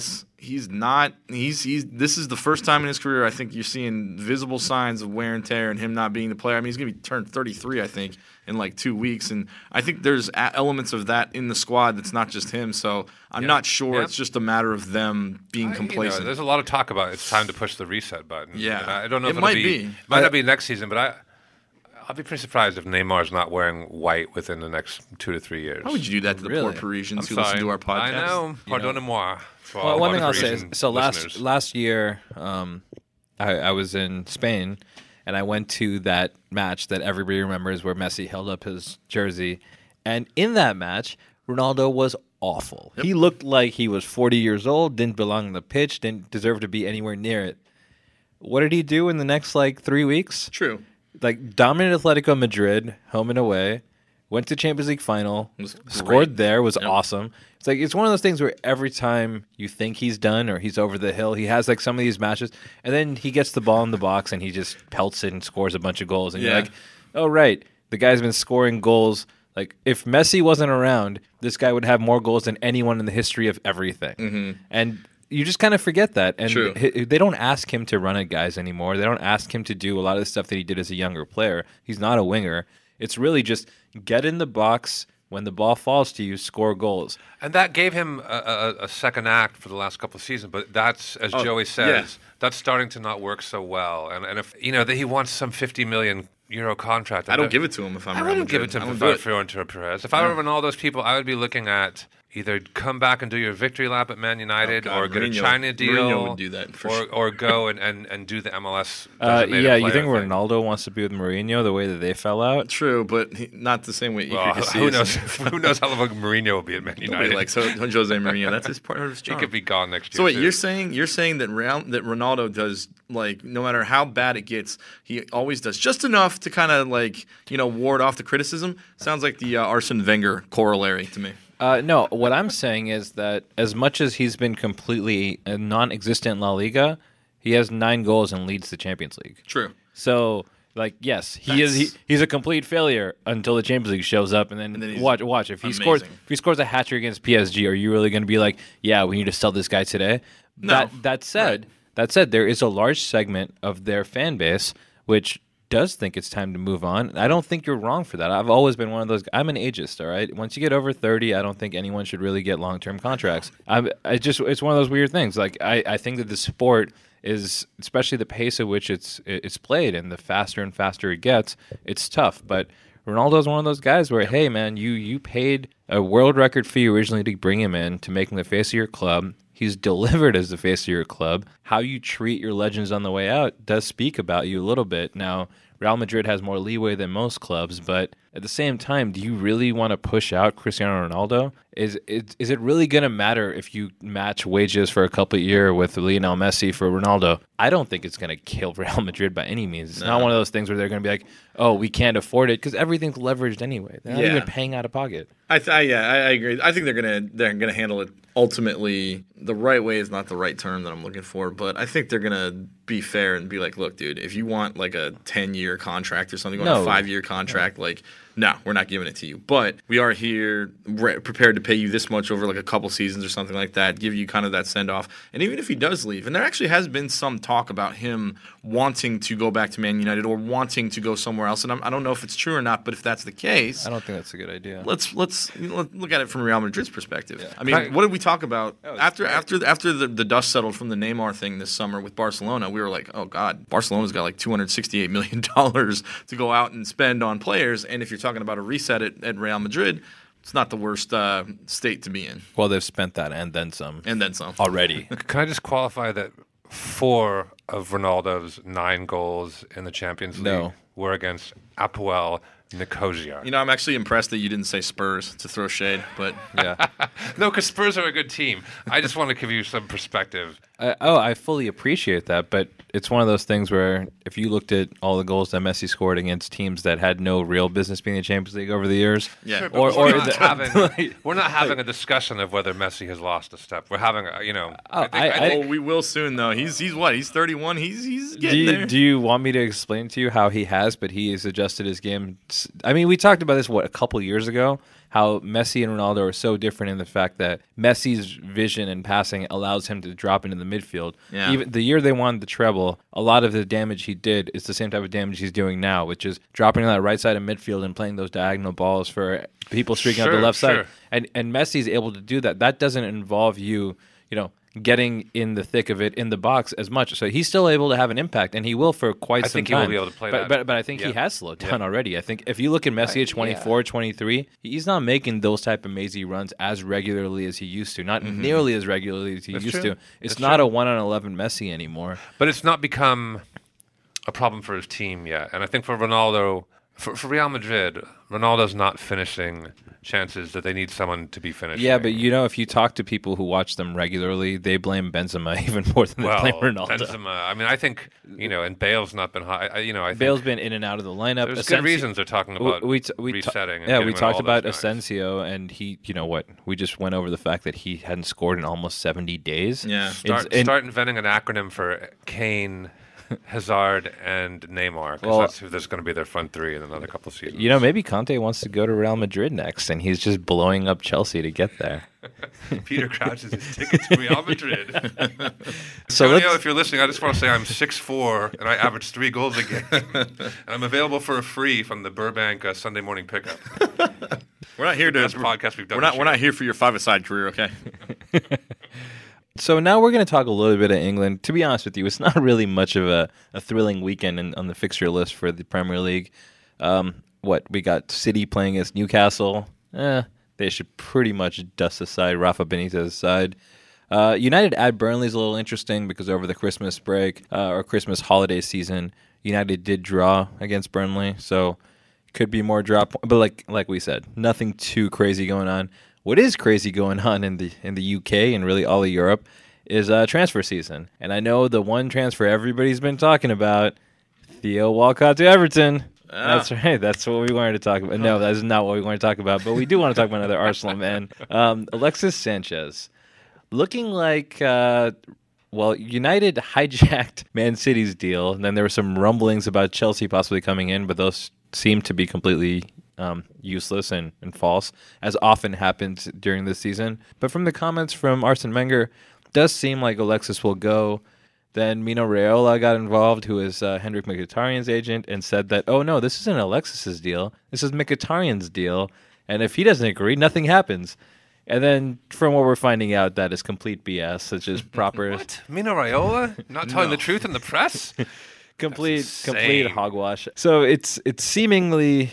Speaker 6: he's not. He's. This is the first time in his career I think you're seeing visible signs of wear and tear and him not being the player. I mean, he's going to be turned 33, I think, in like 2 weeks, and I think there's elements of that in the squad that's not just him. So I'm not sure it's just a matter of them being complacent.
Speaker 3: There's a lot of talk about it's time to push the reset button.
Speaker 6: Yeah.
Speaker 3: And I don't know if
Speaker 6: It
Speaker 3: it'll
Speaker 6: might
Speaker 3: be.
Speaker 6: be.
Speaker 3: Might not be next season, but I'll be pretty surprised if Neymar's not wearing white within the next 2 to 3 years.
Speaker 6: How would you do that to the poor
Speaker 5: Really?
Speaker 6: Parisians who
Speaker 3: I'm
Speaker 6: listen
Speaker 3: sorry.
Speaker 6: to our podcast?
Speaker 3: I know. Pardonnez-moi. for all
Speaker 5: Well, one
Speaker 3: of
Speaker 5: thing
Speaker 3: our
Speaker 5: I'll say is,
Speaker 3: Parisian
Speaker 5: so
Speaker 3: listeners.
Speaker 5: last year, I was in Spain, and I went to that match that everybody remembers where Messi held up his jersey, and in that match, Ronaldo was awful. He looked like he was 40 years old, didn't belong on the pitch, didn't deserve to be anywhere near it. What did he do in the next 3 weeks?
Speaker 6: True.
Speaker 5: Dominated Atletico Madrid, home and away, went to Champions League final,
Speaker 6: Was
Speaker 5: scored
Speaker 6: great.
Speaker 5: there, was awesome. It's one of those things where every time you think he's done or he's over the hill, he has some of these matches, and then he gets the ball in the box and he just pelts it and scores a bunch of goals. And you're
Speaker 6: Yeah.
Speaker 5: like, oh, right, the guy's been scoring goals. If Messi wasn't around, this guy would have more goals than anyone in the history of everything. Mm-hmm. And you just kind of forget that. And
Speaker 6: True.
Speaker 5: they don't ask him to run at guys anymore. They don't ask him to do a lot of the stuff that he did as a younger player. He's not a winger. It's really just get in the box. When the ball falls to you, score goals.
Speaker 3: And that gave him a second act for the last couple of seasons. But that's, as Joey says, that's starting to not work so well. And if that he wants some 50 million euro contract,
Speaker 6: I don't give it to him if I'm
Speaker 3: I
Speaker 6: Real
Speaker 3: wouldn't give it
Speaker 6: Madrid.
Speaker 3: to
Speaker 6: I
Speaker 3: him
Speaker 6: don't
Speaker 3: if
Speaker 6: do
Speaker 3: I
Speaker 6: it.
Speaker 3: were Florentino Perez. If I were one of all those people, I would be looking at either come back and do your victory lap at Man United,
Speaker 6: God,
Speaker 3: or get a
Speaker 6: Mourinho-
Speaker 3: China deal,
Speaker 6: Mourinho would do that for sure.
Speaker 3: or go and do the MLS.
Speaker 5: Yeah,
Speaker 3: designated
Speaker 5: you think
Speaker 3: player thing.
Speaker 5: Ronaldo wants to be with Mourinho the way that they fell out?
Speaker 6: True, but not the same way Iker
Speaker 3: Well,
Speaker 6: Casillas.
Speaker 3: who knows? Who knows how long Mourinho will be at Man
Speaker 6: Nobody
Speaker 3: United?
Speaker 6: likes Jose Mourinho. That's his part of his
Speaker 3: He
Speaker 6: job.
Speaker 3: could be gone next year.
Speaker 6: So wait,
Speaker 3: too.
Speaker 6: you're saying that that Ronaldo does no matter how bad it gets, he always does just enough to kind of ward off the criticism. Sounds like the Arsene Wenger corollary to me.
Speaker 5: No, what I'm saying is that as much as he's been completely non-existent in La Liga, he has 9 goals and leads the Champions League.
Speaker 6: True.
Speaker 5: So, yes, he's a complete failure until the Champions League shows up, and then
Speaker 6: he's
Speaker 5: watch if he
Speaker 6: amazing.
Speaker 5: scores a hat trick against PSG, are you really going to be like, yeah, we need to sell this guy today?
Speaker 6: No.
Speaker 5: That said, there is a large segment of their fan base which does think it's time to move on. I don't think you're wrong for that. I've always been one of those. I'm an ageist, all right? Once you get over 30, I don't think anyone should really get long-term contracts. It's one of those weird things. I think that the sport is, especially the pace at which it's played and the faster and faster it gets, it's tough. But Ronaldo's one of those guys where, hey, man, you paid a world record fee originally to bring him in, to make him the face of your club. He's delivered as the face of your club. How you treat your legends on the way out does speak about you a little bit. Now, Real Madrid has more leeway than most clubs, but at the same time, do you really want to push out Cristiano Ronaldo? Is it really going to matter if you match wages for a couple of years with Lionel Messi for Ronaldo? I don't think it's going to kill Real Madrid by any means. It's not one of those things where they're going to be like, oh, we can't afford it, because everything's leveraged anyway. They're not
Speaker 6: Yeah.
Speaker 5: even paying out of pocket.
Speaker 6: I agree. I think they're gonna handle it ultimately the right way is not the right term that I'm looking for, but I think they're gonna be fair and be like, look, dude, if you want a 10-year contract or something, or a 5-year contract, no, we're not giving it to you. But we are here prepared to pay you this much over a couple seasons or something like that, give you kind of that send off. And even if he does leave, and there actually has been some talk about him wanting to go back to Man United or wanting to go somewhere else, and I don't know if it's true or not, but if that's the case,
Speaker 5: I don't think that's a good idea.
Speaker 6: Let's look at it from Real Madrid's perspective.
Speaker 5: Yeah.
Speaker 6: I mean, what did we talk about after the dust settled from the Neymar thing this summer with Barcelona? We were like, oh God, Barcelona's got $268 million to go out and spend on players, and if you're talking about a reset at Real Madrid, it's not the worst state to be in.
Speaker 5: Well, they've spent that and then some.
Speaker 6: And then some.
Speaker 5: Already.
Speaker 3: Can I just qualify that 4 of Ronaldo's 9 goals in the Champions League were against Apoel Nicosia?
Speaker 6: I'm actually impressed that you didn't say Spurs to throw shade, but
Speaker 5: Yeah.
Speaker 3: No, because Spurs are a good team. I just want to give you some perspective.
Speaker 5: I fully appreciate that, but it's one of those things where if you looked at all the goals that Messi scored against teams that had no real business being in the Champions League over the years,
Speaker 6: yeah.
Speaker 3: Sure, but we're not having a discussion of whether Messi has lost a step. We're having I think
Speaker 6: we will soon though. He's what? He's 31. He's getting there.
Speaker 5: do you want me to explain to you how he has, but he has adjusted his game? I mean, we talked about this, a couple years ago, how Messi and Ronaldo are so different in the fact that Messi's vision and passing allows him to drop into the midfield.
Speaker 6: Yeah.
Speaker 5: Even the year they won the treble, a lot of the damage he did is the same type of damage he's doing now, which is dropping to that right side of midfield and playing those diagonal balls for people streaking out the left side. And Messi's able to do that. That doesn't involve you getting in the thick of it in the box as much. So he's still able to have an impact, and he will for quite some time.
Speaker 3: I think he will be able to play that.
Speaker 5: But I think he has slowed down already. I think if you look at Messi at 24, 23, he's not making those type of mazy runs as regularly as he used to. Not nearly as regularly as he used to. It's not a 1-on-11 Messi anymore.
Speaker 3: But it's not become a problem for his team yet. And I think for Ronaldo, for Real Madrid, Ronaldo's not finishing chances that they need someone to be finishing.
Speaker 5: Yeah, but if you talk to people who watch them regularly, they blame Benzema even more than they blame Ronaldo.
Speaker 3: Benzema. I mean, I think and Bale's not been high. I think
Speaker 5: Bale's been in and out of the lineup.
Speaker 3: There's good reasons they're talking about resetting.
Speaker 5: We talked about Asensio, and he. You know what? We just went over the fact that he hadn't scored in almost 70 days.
Speaker 6: Yeah,
Speaker 3: start inventing an acronym for Kane, Hazard, and Neymar, because that's going to be their front three in another couple of seasons.
Speaker 5: Maybe Conte wants to go to Real Madrid next, and he's just blowing up Chelsea to get there.
Speaker 3: Peter Crouch is his ticket to Real Madrid.
Speaker 5: So
Speaker 3: Antonio, if you're listening, I just want to say I'm 6'4", and I average 3 goals a game. And I'm available for a free from the Burbank Sunday morning pickup.
Speaker 6: We're not here to
Speaker 3: Best podcast we've done.
Speaker 6: We're not here for your five-a-side career, okay?
Speaker 5: So now we're going to talk a little bit of England. To be honest with you, it's not really much of a thrilling weekend on the fixture list for the Premier League. We got City playing against Newcastle. They should pretty much dust aside Rafa Benitez's side. United at Burnley is a little interesting because over the Christmas break or Christmas holiday season, United did draw against Burnley, so could be more drop. But like we said, nothing too crazy going on. What is crazy going on in the UK and really all of Europe is transfer season. And I know the one transfer everybody's been talking about, Theo Walcott to Everton. That's right. That's what we wanted to talk about. No, that is not what we want to talk about. But we do want to talk about another Arsenal man. Alexis Sanchez. Looking like, United hijacked Man City's deal. And then there were some rumblings about Chelsea possibly coming in, but those seem to be completely useless and false, as often happens during this season. But from the comments from Arsene Wenger, it does seem like Alexis will go. Then Mino Raiola got involved, who is Henrik Mkhitaryan's agent, and said that, oh no, this isn't Alexis's deal. This is Mkhitaryan's deal. And if he doesn't agree, nothing happens. And then from what we're finding out, that is complete BS, such as proper...
Speaker 3: What? Mino Raiola? Not telling the truth in the press?
Speaker 5: complete hogwash. So it's seemingly,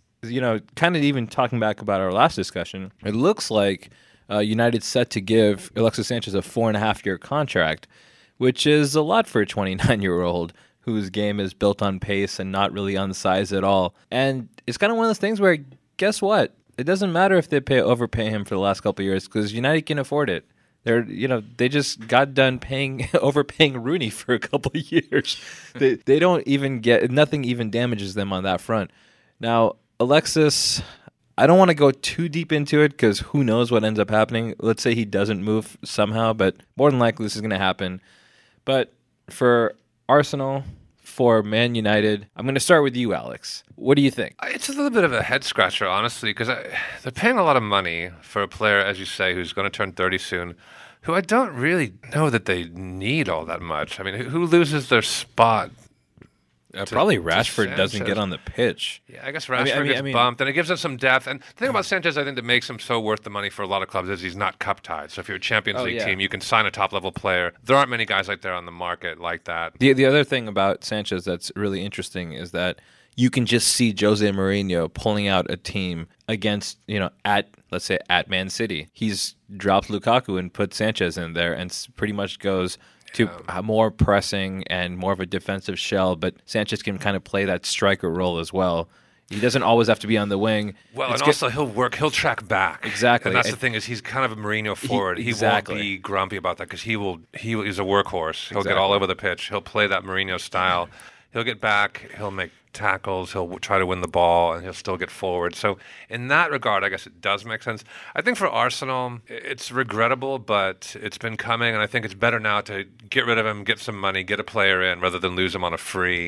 Speaker 5: kind of even talking back about our last discussion, it looks like United's set to give Alexis Sanchez a 4.5-year contract, which is a lot for a 29-year-old whose game is built on pace and not really on size at all. And it's kind of one of those things where, guess what? It doesn't matter if they overpay him for the last couple of years because United can afford it. They just got done overpaying Rooney for a couple of years. They don't even nothing even damages them on that front. Now, Alexis, I don't want to go too deep into it because who knows what ends up happening. Let's say he doesn't move somehow, but more than likely this is going to happen. But for Arsenal, for Man United, I'm going to start with you, Alex. What do you think?
Speaker 3: It's a little bit of a head scratcher, honestly, because they're paying a lot of money for a player, as you say, who's going to turn 30 soon, who I don't really know that they need all that much. I mean, who loses their spot?
Speaker 5: Probably Rashford doesn't get on the pitch.
Speaker 3: Yeah, I guess Rashford gets bumped, and it gives us some depth. And the thing about Sanchez, I think, that makes him so worth the money for a lot of clubs is he's not cup-tied. So if you're a Champions League team, you can sign a top-level player. There aren't many guys like there on the market like that.
Speaker 5: The other thing about Sanchez that's really interesting is that you can just see Jose Mourinho pulling out a team against, let's say, at Man City. He's dropped Lukaku and put Sanchez in there and pretty much goes to more pressing and more of a defensive shell, but Sanchez can kind of play that striker role as well. He doesn't always have to be on the wing.
Speaker 3: Well, and also he'll track back.
Speaker 5: Exactly.
Speaker 3: And that's the thing is he's kind of a Mourinho forward. He won't be grumpy about that because he's a workhorse. He'll get all over the pitch. He'll play that Mourinho style. He'll get back. He'll make tackles. He'll try to win the ball, and he'll still get forward. So in that regard, I guess it does make sense. I think for Arsenal, it's regrettable, but it's been coming, and I think it's better now to get rid of him, get some money, get a player in, rather than lose him on a free.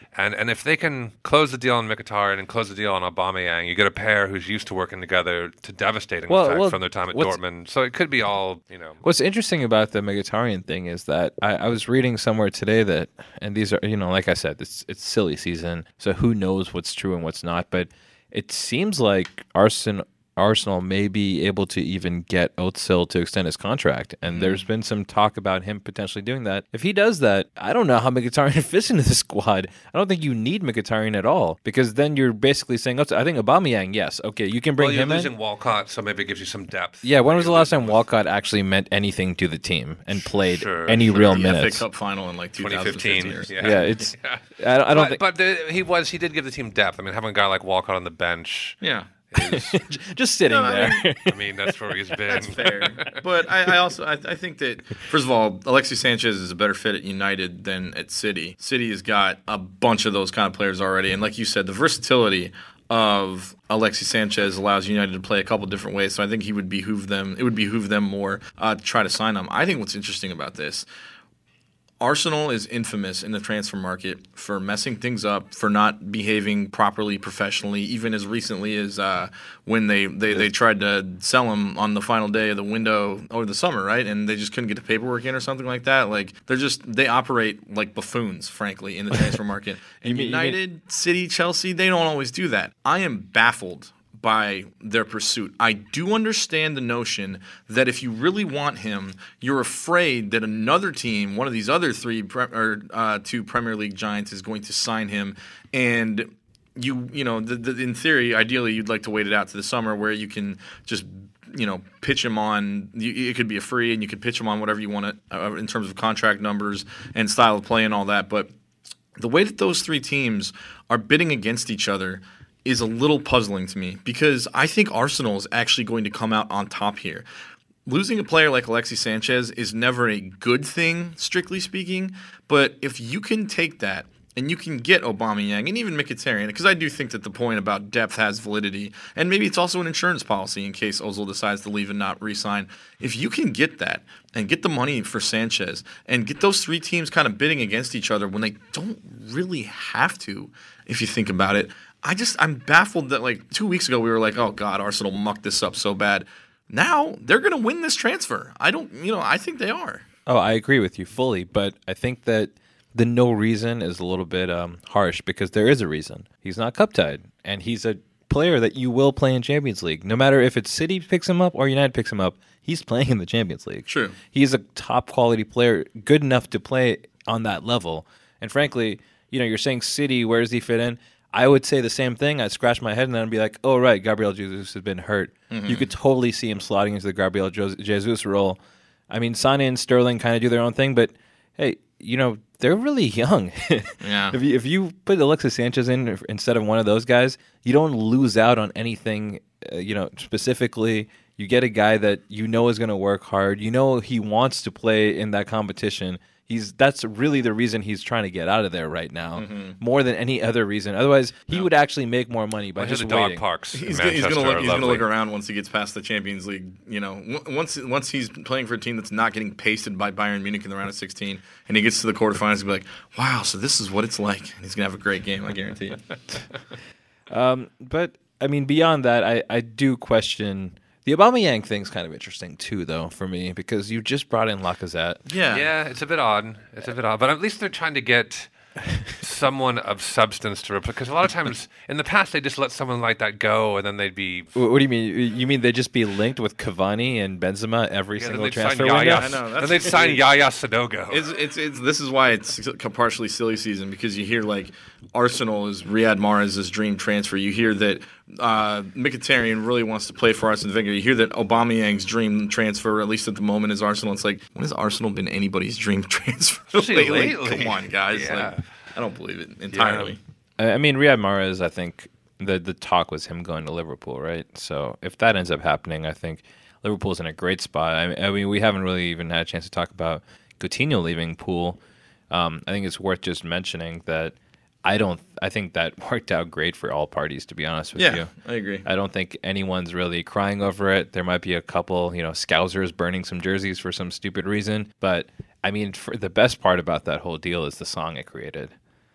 Speaker 3: And if they can close the deal on Mkhitaryan and close the deal on Aubameyang, you get a pair who's used to working together to devastating effect from their time at Dortmund. So it could be all,
Speaker 5: What's interesting about the Mkhitaryan thing is that I was reading somewhere today that, and these are, like I said, it's silly season, so who knows what's true and what's not, but it seems like Arsenal may be able to even get Özil to extend his contract, and there's been some talk about him potentially doing that. If he does that, I don't know how Mkhitaryan fits into the squad. I don't think you need Mkhitaryan at all, because then you're basically saying, I think Aubameyang, yes, okay, you can bring him in.
Speaker 3: You're losing Walcott, so maybe it gives you some depth.
Speaker 5: Yeah, when was the last time Walcott actually meant anything to the team and played any real minutes?
Speaker 6: FA Cup final in like
Speaker 3: 2015.
Speaker 5: Yeah, it's. I don't think.
Speaker 3: But he did give the team depth. I mean, having a guy like Walcott on the bench.
Speaker 6: Yeah.
Speaker 5: Just sitting there.
Speaker 3: I mean, that's where he's been.
Speaker 6: That's fair. But I think that, first of all, Alexis Sanchez is a better fit at United than at City. City has got a bunch of those kind of players already. And like you said, the versatility of Alexis Sanchez allows United to play a couple different ways. So I think it would behoove them more to try to sign him. I think what's interesting about this, Arsenal is infamous in the transfer market for messing things up, for not behaving properly professionally, even as recently as when they tried to sell him on the final day of the window over the summer, right? And they just couldn't get the paperwork in or something like that. Like they operate like buffoons, frankly, in the transfer market. And United, City, Chelsea, they don't always do that. I am baffled by their pursuit. I do understand the notion that if you really want him, you're afraid that another team, one of these other two Premier League giants, is going to sign him, and in theory, ideally, you'd like to wait it out to the summer where you can just pitch him on. It could be a free, and you could pitch him on whatever you want in terms of contract numbers and style of play and all that. But the way that those three teams are bidding against each other is a little puzzling to me, because I think Arsenal is actually going to come out on top here. Losing a player like Alexis Sanchez is never a good thing, strictly speaking, but if you can take that and you can get Aubameyang and even Mkhitaryan, because I do think that the point about depth has validity, and maybe it's also an insurance policy in case Ozil decides to leave and not re-sign. If you can get that and get the money for Sanchez and get those three teams kind of bidding against each other when they don't really have to, if you think about it, I'm baffled that like 2 weeks ago we were like, oh God, Arsenal mucked this up so bad. Now they're going to win this transfer. I think they are.
Speaker 5: Oh, I agree with you fully, but I think that the no reason is a little bit harsh, because there is a reason. He's not cup tied, and he's a player that you will play in Champions League. No matter if it's City picks him up or United picks him up, he's playing in the Champions League.
Speaker 6: True.
Speaker 5: He's a top quality player, good enough to play on that level. And frankly, you're saying City, where does he fit in? I would say the same thing. I'd scratch my head and then I'd be like, oh, right, Gabriel Jesus has been hurt. Mm-hmm. You could totally see him slotting into the Gabriel Jesus role. I mean, Sane and Sterling kind of do their own thing, but hey, they're really young.
Speaker 6: Yeah.
Speaker 5: If you put Alexis Sanchez in instead of one of those guys, you don't lose out on anything, specifically. You get a guy that is going to work hard. He wants to play in that competition. That's really the reason he's trying to get out of there right now, more than any other reason. Otherwise, he would actually make more money by just
Speaker 3: the
Speaker 5: waiting.
Speaker 3: dog parks.
Speaker 6: He's going to look around once he gets past the Champions League. Once he's playing for a team that's not getting pasted by Bayern Munich in the round of 16, and he gets to the quarterfinals, he'll be like, "Wow, so this is what it's like." And he's going to have a great game, I guarantee you.
Speaker 5: But I mean, beyond that, I do question. The Aubameyang thing's kind of interesting too, though, for me, because you just brought in Lacazette.
Speaker 6: Yeah,
Speaker 3: it's a bit odd. But at least they're trying to get someone of substance to replace. Because a lot of times in the past they just let someone like that go, and then they'd be.
Speaker 5: What do you mean? You mean they'd just be linked with Cavani and Benzema every single transfer window?
Speaker 6: I know.
Speaker 3: Then they'd sign Yaya Sanogo.
Speaker 6: This is why it's partially silly season, because you hear like Arsenal is Riyad Mahrez's dream transfer. You hear that Mkhitaryan really wants to play for Arsene Wenger. You hear that Aubameyang's dream transfer, at least at the moment, is Arsenal. It's like, when has Arsenal been anybody's dream transfer lately? Come on, guys.
Speaker 3: Yeah.
Speaker 6: Like, I don't believe it entirely.
Speaker 5: Yeah. I mean, Riyad Mahrez, I think the talk was him going to Liverpool, right? So if that ends up happening, I think Liverpool's in a great spot. I mean, we haven't really even had a chance to talk about Coutinho leaving Pool. I think it's worth just mentioning that I think that worked out great for all parties, to be honest with you.
Speaker 6: Yeah, I agree.
Speaker 5: I don't think anyone's really crying over it. There might be a couple, scousers burning some jerseys for some stupid reason. But, I mean, for the best part about that whole deal is the song it created.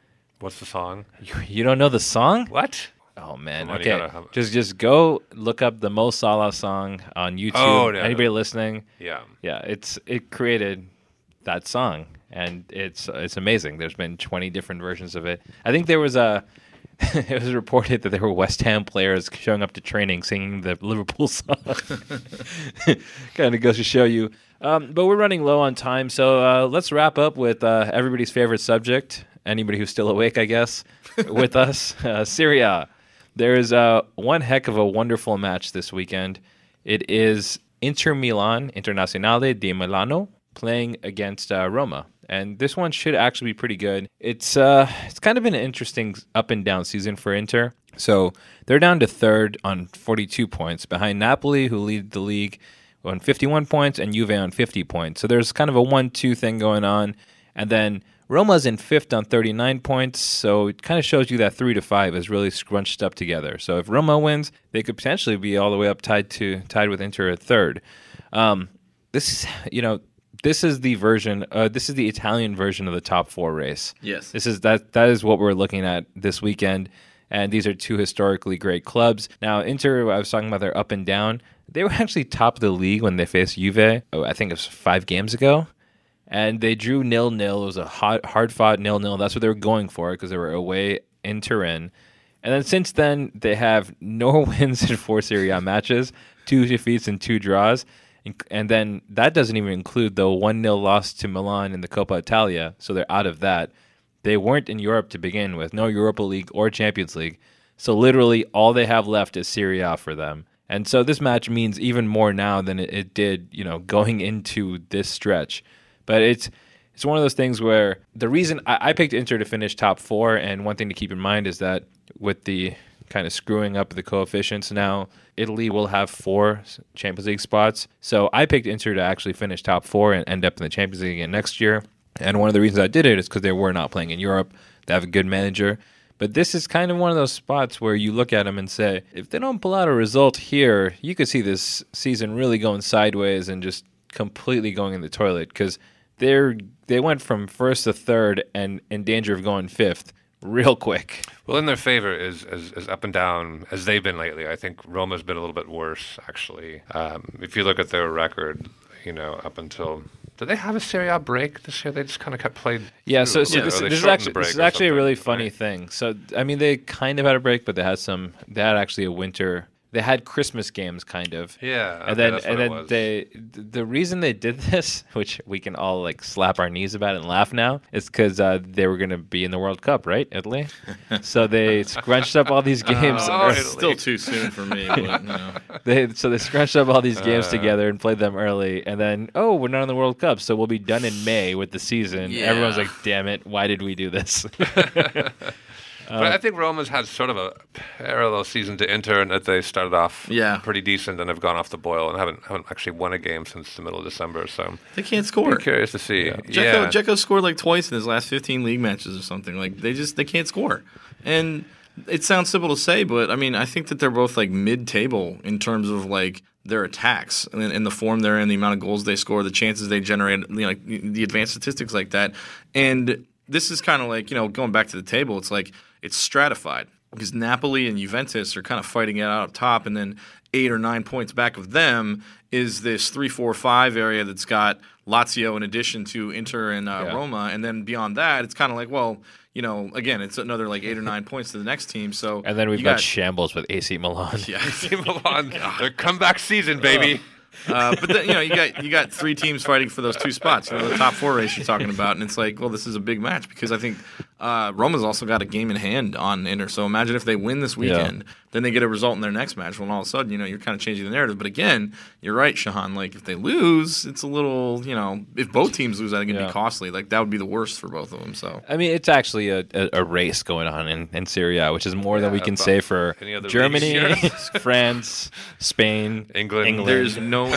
Speaker 3: What's the song?
Speaker 5: You don't know the song?
Speaker 3: What?
Speaker 5: Oh man.
Speaker 3: Come on, you
Speaker 5: Okay.
Speaker 3: gotta have-
Speaker 5: Just go look up the Mo Salah song on YouTube.
Speaker 3: Oh, yeah.
Speaker 5: Anybody listening?
Speaker 3: Yeah.
Speaker 5: Yeah, it created that song, and it's amazing. There's been 20 different versions of it. I think there was it was reported that there were West Ham players showing up to training singing the Liverpool song. Kind of goes to show you. But we're running low on time, so let's wrap up with everybody's favorite subject. Anybody who's still awake, I guess, with us, Serie A. There is one heck of a wonderful match this weekend. It is Inter Milan, Internazionale di Milano, playing against Roma. And this one should actually be pretty good. It's kind of been an interesting up and down season for Inter. So they're down to third on 42 points, behind Napoli, who lead the league on 51 points, and Juve on 50 points. So there's kind of a 1-2 thing going on. And then Roma's in fifth on 39 points, so it kind of shows you that 3 to 5 is really scrunched up together. So if Roma wins, they could potentially be all the way up tied with Inter at third. This is the version. This is the Italian version of the top four race.
Speaker 6: Yes.
Speaker 5: That is what we're looking at this weekend. And these are two historically great clubs. Now, Inter, I was talking about their up and down. They were actually top of the league when they faced Juve. I think it was 5 games ago. And they drew 0-0. It was a hard-fought 0-0. That's what they were going for because they were away in Turin. And then since then, they have no wins in 4 Serie A matches, 2 defeats and 2 draws. And then that doesn't even include the 1-0 loss to Milan in the Coppa Italia. So they're out of that. They weren't in Europe to begin with, no Europa League or Champions League. So literally all they have left is Serie A for them. And so this match means even more now than it did, going into this stretch. But it's one of those things where the reason I picked Inter to finish top 4, and one thing to keep in mind is that with the kind of screwing up the coefficients now, Italy will have 4 Champions League spots. So I picked Inter to actually finish top 4 and end up in the Champions League again next year. And one of the reasons I did it is because they were not playing in Europe. They have a good manager. But this is kind of one of those spots where you look at them and say, if they don't pull out a result here, you could see this season really going sideways and just completely going in the toilet because they went from first to third and in danger of going fifth real quick.
Speaker 3: Well, in their favor is as up and down as they've been lately. I think Roma's been a little bit worse, actually. If you look at their record, up until... Did they have a Serie A break this year? They just kind of kept playing.
Speaker 5: Yeah, so
Speaker 3: through,
Speaker 5: this
Speaker 3: or they
Speaker 5: is
Speaker 3: shortened the
Speaker 5: actually
Speaker 3: break or
Speaker 5: a really
Speaker 3: something,
Speaker 5: funny
Speaker 3: right?
Speaker 5: thing. So, I mean, they kind of had a break, but they had actually a winter... They had Christmas games, kind of.
Speaker 3: Yeah,
Speaker 5: and
Speaker 3: okay,
Speaker 5: then
Speaker 3: that's what it was.
Speaker 5: the reason they did this, which we can all slap our knees about and laugh now, is because they were going to be in the World Cup, right, Italy? So they scrunched up all these games.
Speaker 3: Oh,
Speaker 6: It's
Speaker 3: Italy.
Speaker 6: still too soon for me. But,
Speaker 5: They scrunched up all these games together and played them early, and then we're not in the World Cup, so we'll be done in May with the season.
Speaker 6: Yeah.
Speaker 5: Everyone's like, "Damn it, why did we do this?"
Speaker 3: But I think Roma's had sort of a parallel season to Inter in that they started off pretty decent and have gone off the boil and haven't actually won a game since the middle of December. So
Speaker 6: they can't score.
Speaker 3: I'm curious to see.
Speaker 6: Dzeko scored twice in his last 15 league matches or something. They can't score. And it sounds simple to say, but I mean, I think that they're both mid-table in terms of their attacks and the form they're in, the amount of goals they score, the chances they generate, the advanced statistics like that. And this is kind of going back to the table, it's stratified because Napoli and Juventus are kind of fighting it out up top, and then 8 or 9 points back of them is this 3, 4, 5 area that's got Lazio in addition to Inter and Roma, and then beyond that, it's kind of again, it's another 8 or 9 points to the next team. So
Speaker 5: And then we've got shambles with AC Milan.
Speaker 6: yeah.
Speaker 3: AC Milan, their comeback season, baby.
Speaker 6: But then, you got 3 teams fighting for those 2 spots. The top 4 race you're talking about, and it's this is a big match because I think Roma's also got a game in hand on Inter. So imagine if they win this weekend, then they get a result in their next match. Well, all of a sudden, you're kind of changing the narrative. But again, you're right, Shahan. If they lose, it's a little, if both teams lose, I think it'd be costly. That would be the worst for both of them. So
Speaker 5: I mean, it's actually a race going on in Serie A, which is more than we can say for
Speaker 3: any other
Speaker 5: Germany,
Speaker 3: leagues
Speaker 5: France, Spain,
Speaker 3: England.
Speaker 6: there's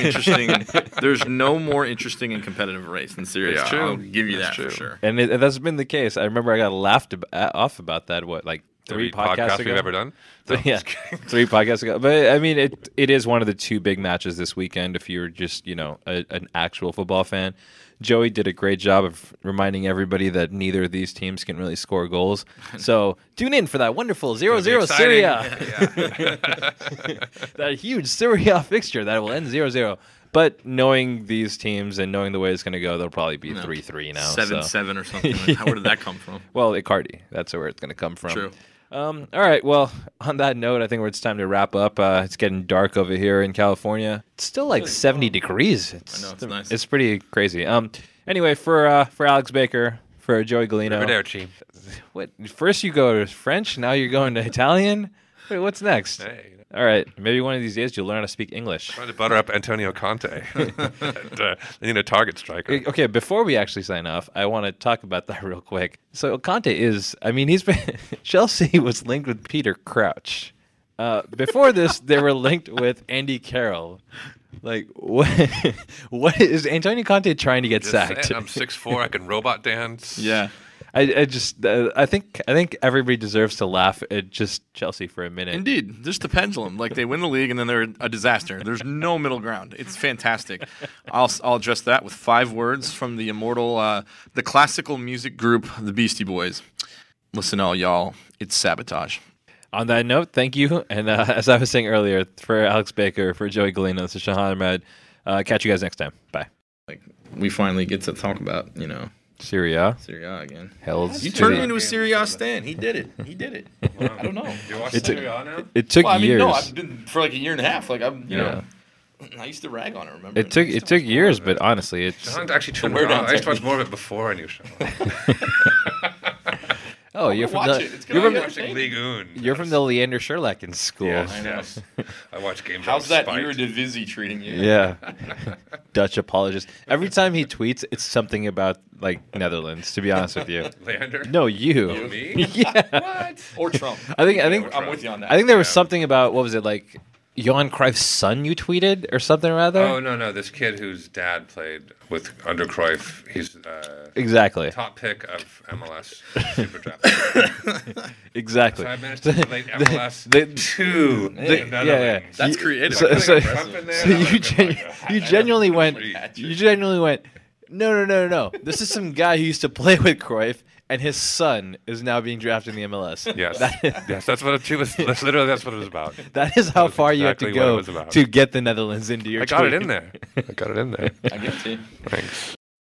Speaker 6: no more interesting and competitive race than Serie A.
Speaker 3: It's true.
Speaker 6: I'll give you
Speaker 3: That's
Speaker 6: that
Speaker 3: true.
Speaker 6: for sure.
Speaker 5: And that's been the case. I remember I got laughed off about that, three
Speaker 3: Every
Speaker 5: podcasts
Speaker 3: we've
Speaker 5: ago.
Speaker 3: ever done. No,
Speaker 5: Yeah,
Speaker 3: just kidding.
Speaker 5: 3 podcasts ago. But I mean, it is one of the two big matches this weekend. If you're just an actual football fan, Joey did a great job of reminding everybody that neither of these teams can really score goals. So tune in for that wonderful 0-0
Speaker 3: Exciting.
Speaker 5: Syria,
Speaker 3: Yeah.
Speaker 5: that huge Syria fixture that will end 0-0. But knowing these teams and knowing the way it's going to go, they'll probably be 3-3 now.
Speaker 6: 7-7 or something. Like, where did that come from?
Speaker 5: Well, Icardi. That's where it's going to come from.
Speaker 6: True.
Speaker 5: All right. Well, on that note, I think it's time to wrap up. It's getting dark over here in California. It's still like 70 degrees.
Speaker 6: I know, it's nice.
Speaker 5: It's pretty crazy. Anyway, for Alex Baker, for Joey Galino.
Speaker 3: Arrivederci.
Speaker 5: What? First you go to French, now you're going to Italian? Wait, what's next?
Speaker 3: Hey.
Speaker 5: All right. Maybe one of these days you'll learn how to speak English.
Speaker 3: Trying to butter up Antonio Conte. They need a target striker.
Speaker 5: Okay, before we actually sign off, I want to talk about that real quick. So Conte he's been Chelsea was linked with Peter Crouch. Before this, they were linked with Andy Carroll. Like, what is Antonio Conte trying to get
Speaker 3: Just
Speaker 5: sacked?
Speaker 3: saying, I'm 6'4", I can robot dance.
Speaker 6: Yeah.
Speaker 5: I think everybody deserves to laugh at just Chelsea for a minute.
Speaker 6: Indeed, just the pendulum. Like they win the league and then they're a disaster. There's no middle ground. It's fantastic. I'll address that with 5 words from the immortal, the classical music group, the Beastie Boys. Listen, all y'all, it's sabotage.
Speaker 5: On that note, thank you. And as I was saying earlier, for Alex Baker, for Joey Galino, this is Shahan Ahmed. Catch you guys next time. Bye.
Speaker 6: Like we finally get to talk about
Speaker 5: Syria.
Speaker 6: Serie A again.
Speaker 5: Hells
Speaker 6: You
Speaker 5: to
Speaker 6: turned
Speaker 5: the-
Speaker 6: me into a Serie A stan. He did it. I don't know.
Speaker 3: You watch
Speaker 5: It's
Speaker 3: Serie A now?
Speaker 5: It took
Speaker 6: Well, I mean,
Speaker 5: years.
Speaker 6: no, I've been for like a year and a half. Like I'm,
Speaker 5: Yeah.
Speaker 6: I used to rag on her. Remember?
Speaker 5: It took years, but honestly, it's
Speaker 3: Shahan actually turned
Speaker 6: We're
Speaker 3: it on.
Speaker 6: not
Speaker 3: I used to watch
Speaker 6: technique.
Speaker 3: more of it before I knew Shahan.
Speaker 5: oh, you're from
Speaker 6: watch
Speaker 5: the
Speaker 6: it. It's
Speaker 5: you're
Speaker 6: gonna
Speaker 5: from,
Speaker 6: be
Speaker 3: watching League One.
Speaker 5: you're from the Leander Sherlacken school.
Speaker 3: Yes,
Speaker 6: I know.
Speaker 3: yes. I watch games.
Speaker 6: How's
Speaker 3: on
Speaker 6: that
Speaker 3: Spite.
Speaker 6: Eredivisie treating you?
Speaker 5: Yeah, Dutch apologist. Every time he tweets, it's something about like Netherlands. To be honest with you,
Speaker 3: Leander?
Speaker 5: no, you.
Speaker 3: Me?
Speaker 5: Yeah,
Speaker 3: What?
Speaker 6: Or Trump.
Speaker 5: I think
Speaker 6: I'm with you on that.
Speaker 5: I think there was something about what was it like Johan Cruyff's son you tweted or something or other.
Speaker 3: Oh, no. This kid whose dad played under Cruyff, he's
Speaker 5: Exactly.
Speaker 3: top pick of MLS Super Draft.
Speaker 5: Exactly.
Speaker 3: So I managed to relate MLS
Speaker 5: the-
Speaker 3: to the
Speaker 5: yeah.
Speaker 3: Netherlands.
Speaker 6: That's creative.
Speaker 5: So,
Speaker 6: I
Speaker 5: so,
Speaker 6: think
Speaker 3: Trump in there,
Speaker 5: so
Speaker 3: that
Speaker 5: you,
Speaker 3: would've been
Speaker 5: gen-
Speaker 3: like a
Speaker 5: you
Speaker 3: hat.
Speaker 5: genuinely went.
Speaker 3: Hat
Speaker 5: You
Speaker 3: trick.
Speaker 5: genuinely went. No. This is some guy who used to play with Cruyff, and his son is now being drafted in the MLS.
Speaker 3: Yes, yes, that's what it was. That's literally what it was about.
Speaker 5: That is how
Speaker 3: That was
Speaker 5: far you have to
Speaker 3: exactly what it
Speaker 5: go
Speaker 3: was about.
Speaker 5: to get the Netherlands into your.
Speaker 3: I got it
Speaker 5: tweet.
Speaker 3: in there. I got it in there.
Speaker 6: I get to.
Speaker 3: Thanks.